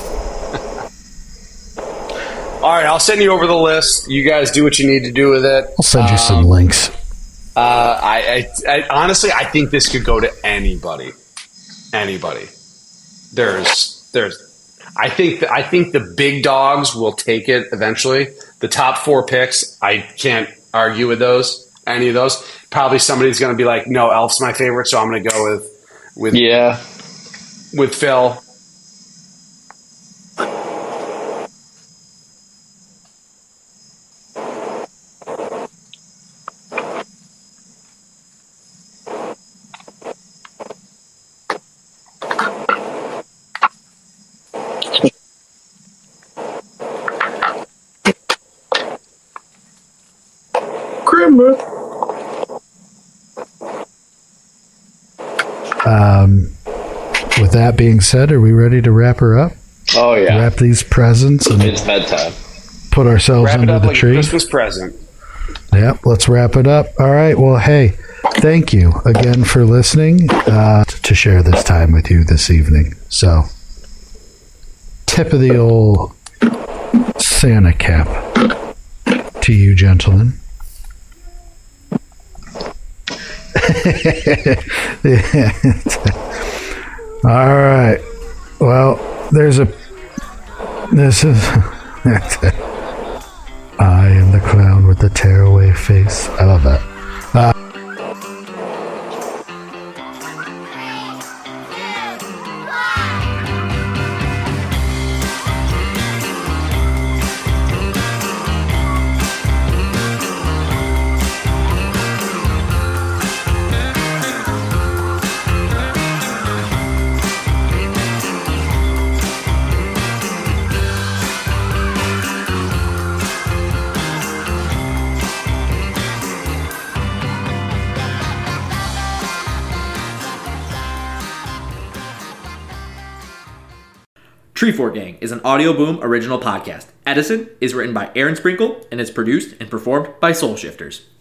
All right, I'll send you over the list. You guys do what you need to do with it. I'll send you some links. Uh, I, I, I honestly, I think this could go to anybody. Anybody. There's, there's. I think, I think the big dogs will take it eventually. The top four picks, I can't argue with those. Any of those. Probably somebody's going to be like, no, Elf's my favorite, so I'm going to go with, with, Yeah, with Phil. Christmas. Um, with that being said, are we ready to wrap her up? oh yeah, Wrap these presents and it's bedtime. put ourselves Wrap it under up the like a tree? Christmas present. Yep, let's wrap it up. All right. Well, hey, thank you again for listening uh, to share this time with you this evening. So, tip of the old Santa cap to you, gentlemen. All right. Well, there's a. This is. I am the clown with the tearaway face. I love that. Tree Fort Gang is an Audio Boom original podcast. Edison is written by Aaron Sprinkle and is produced and performed by Soul Shifters.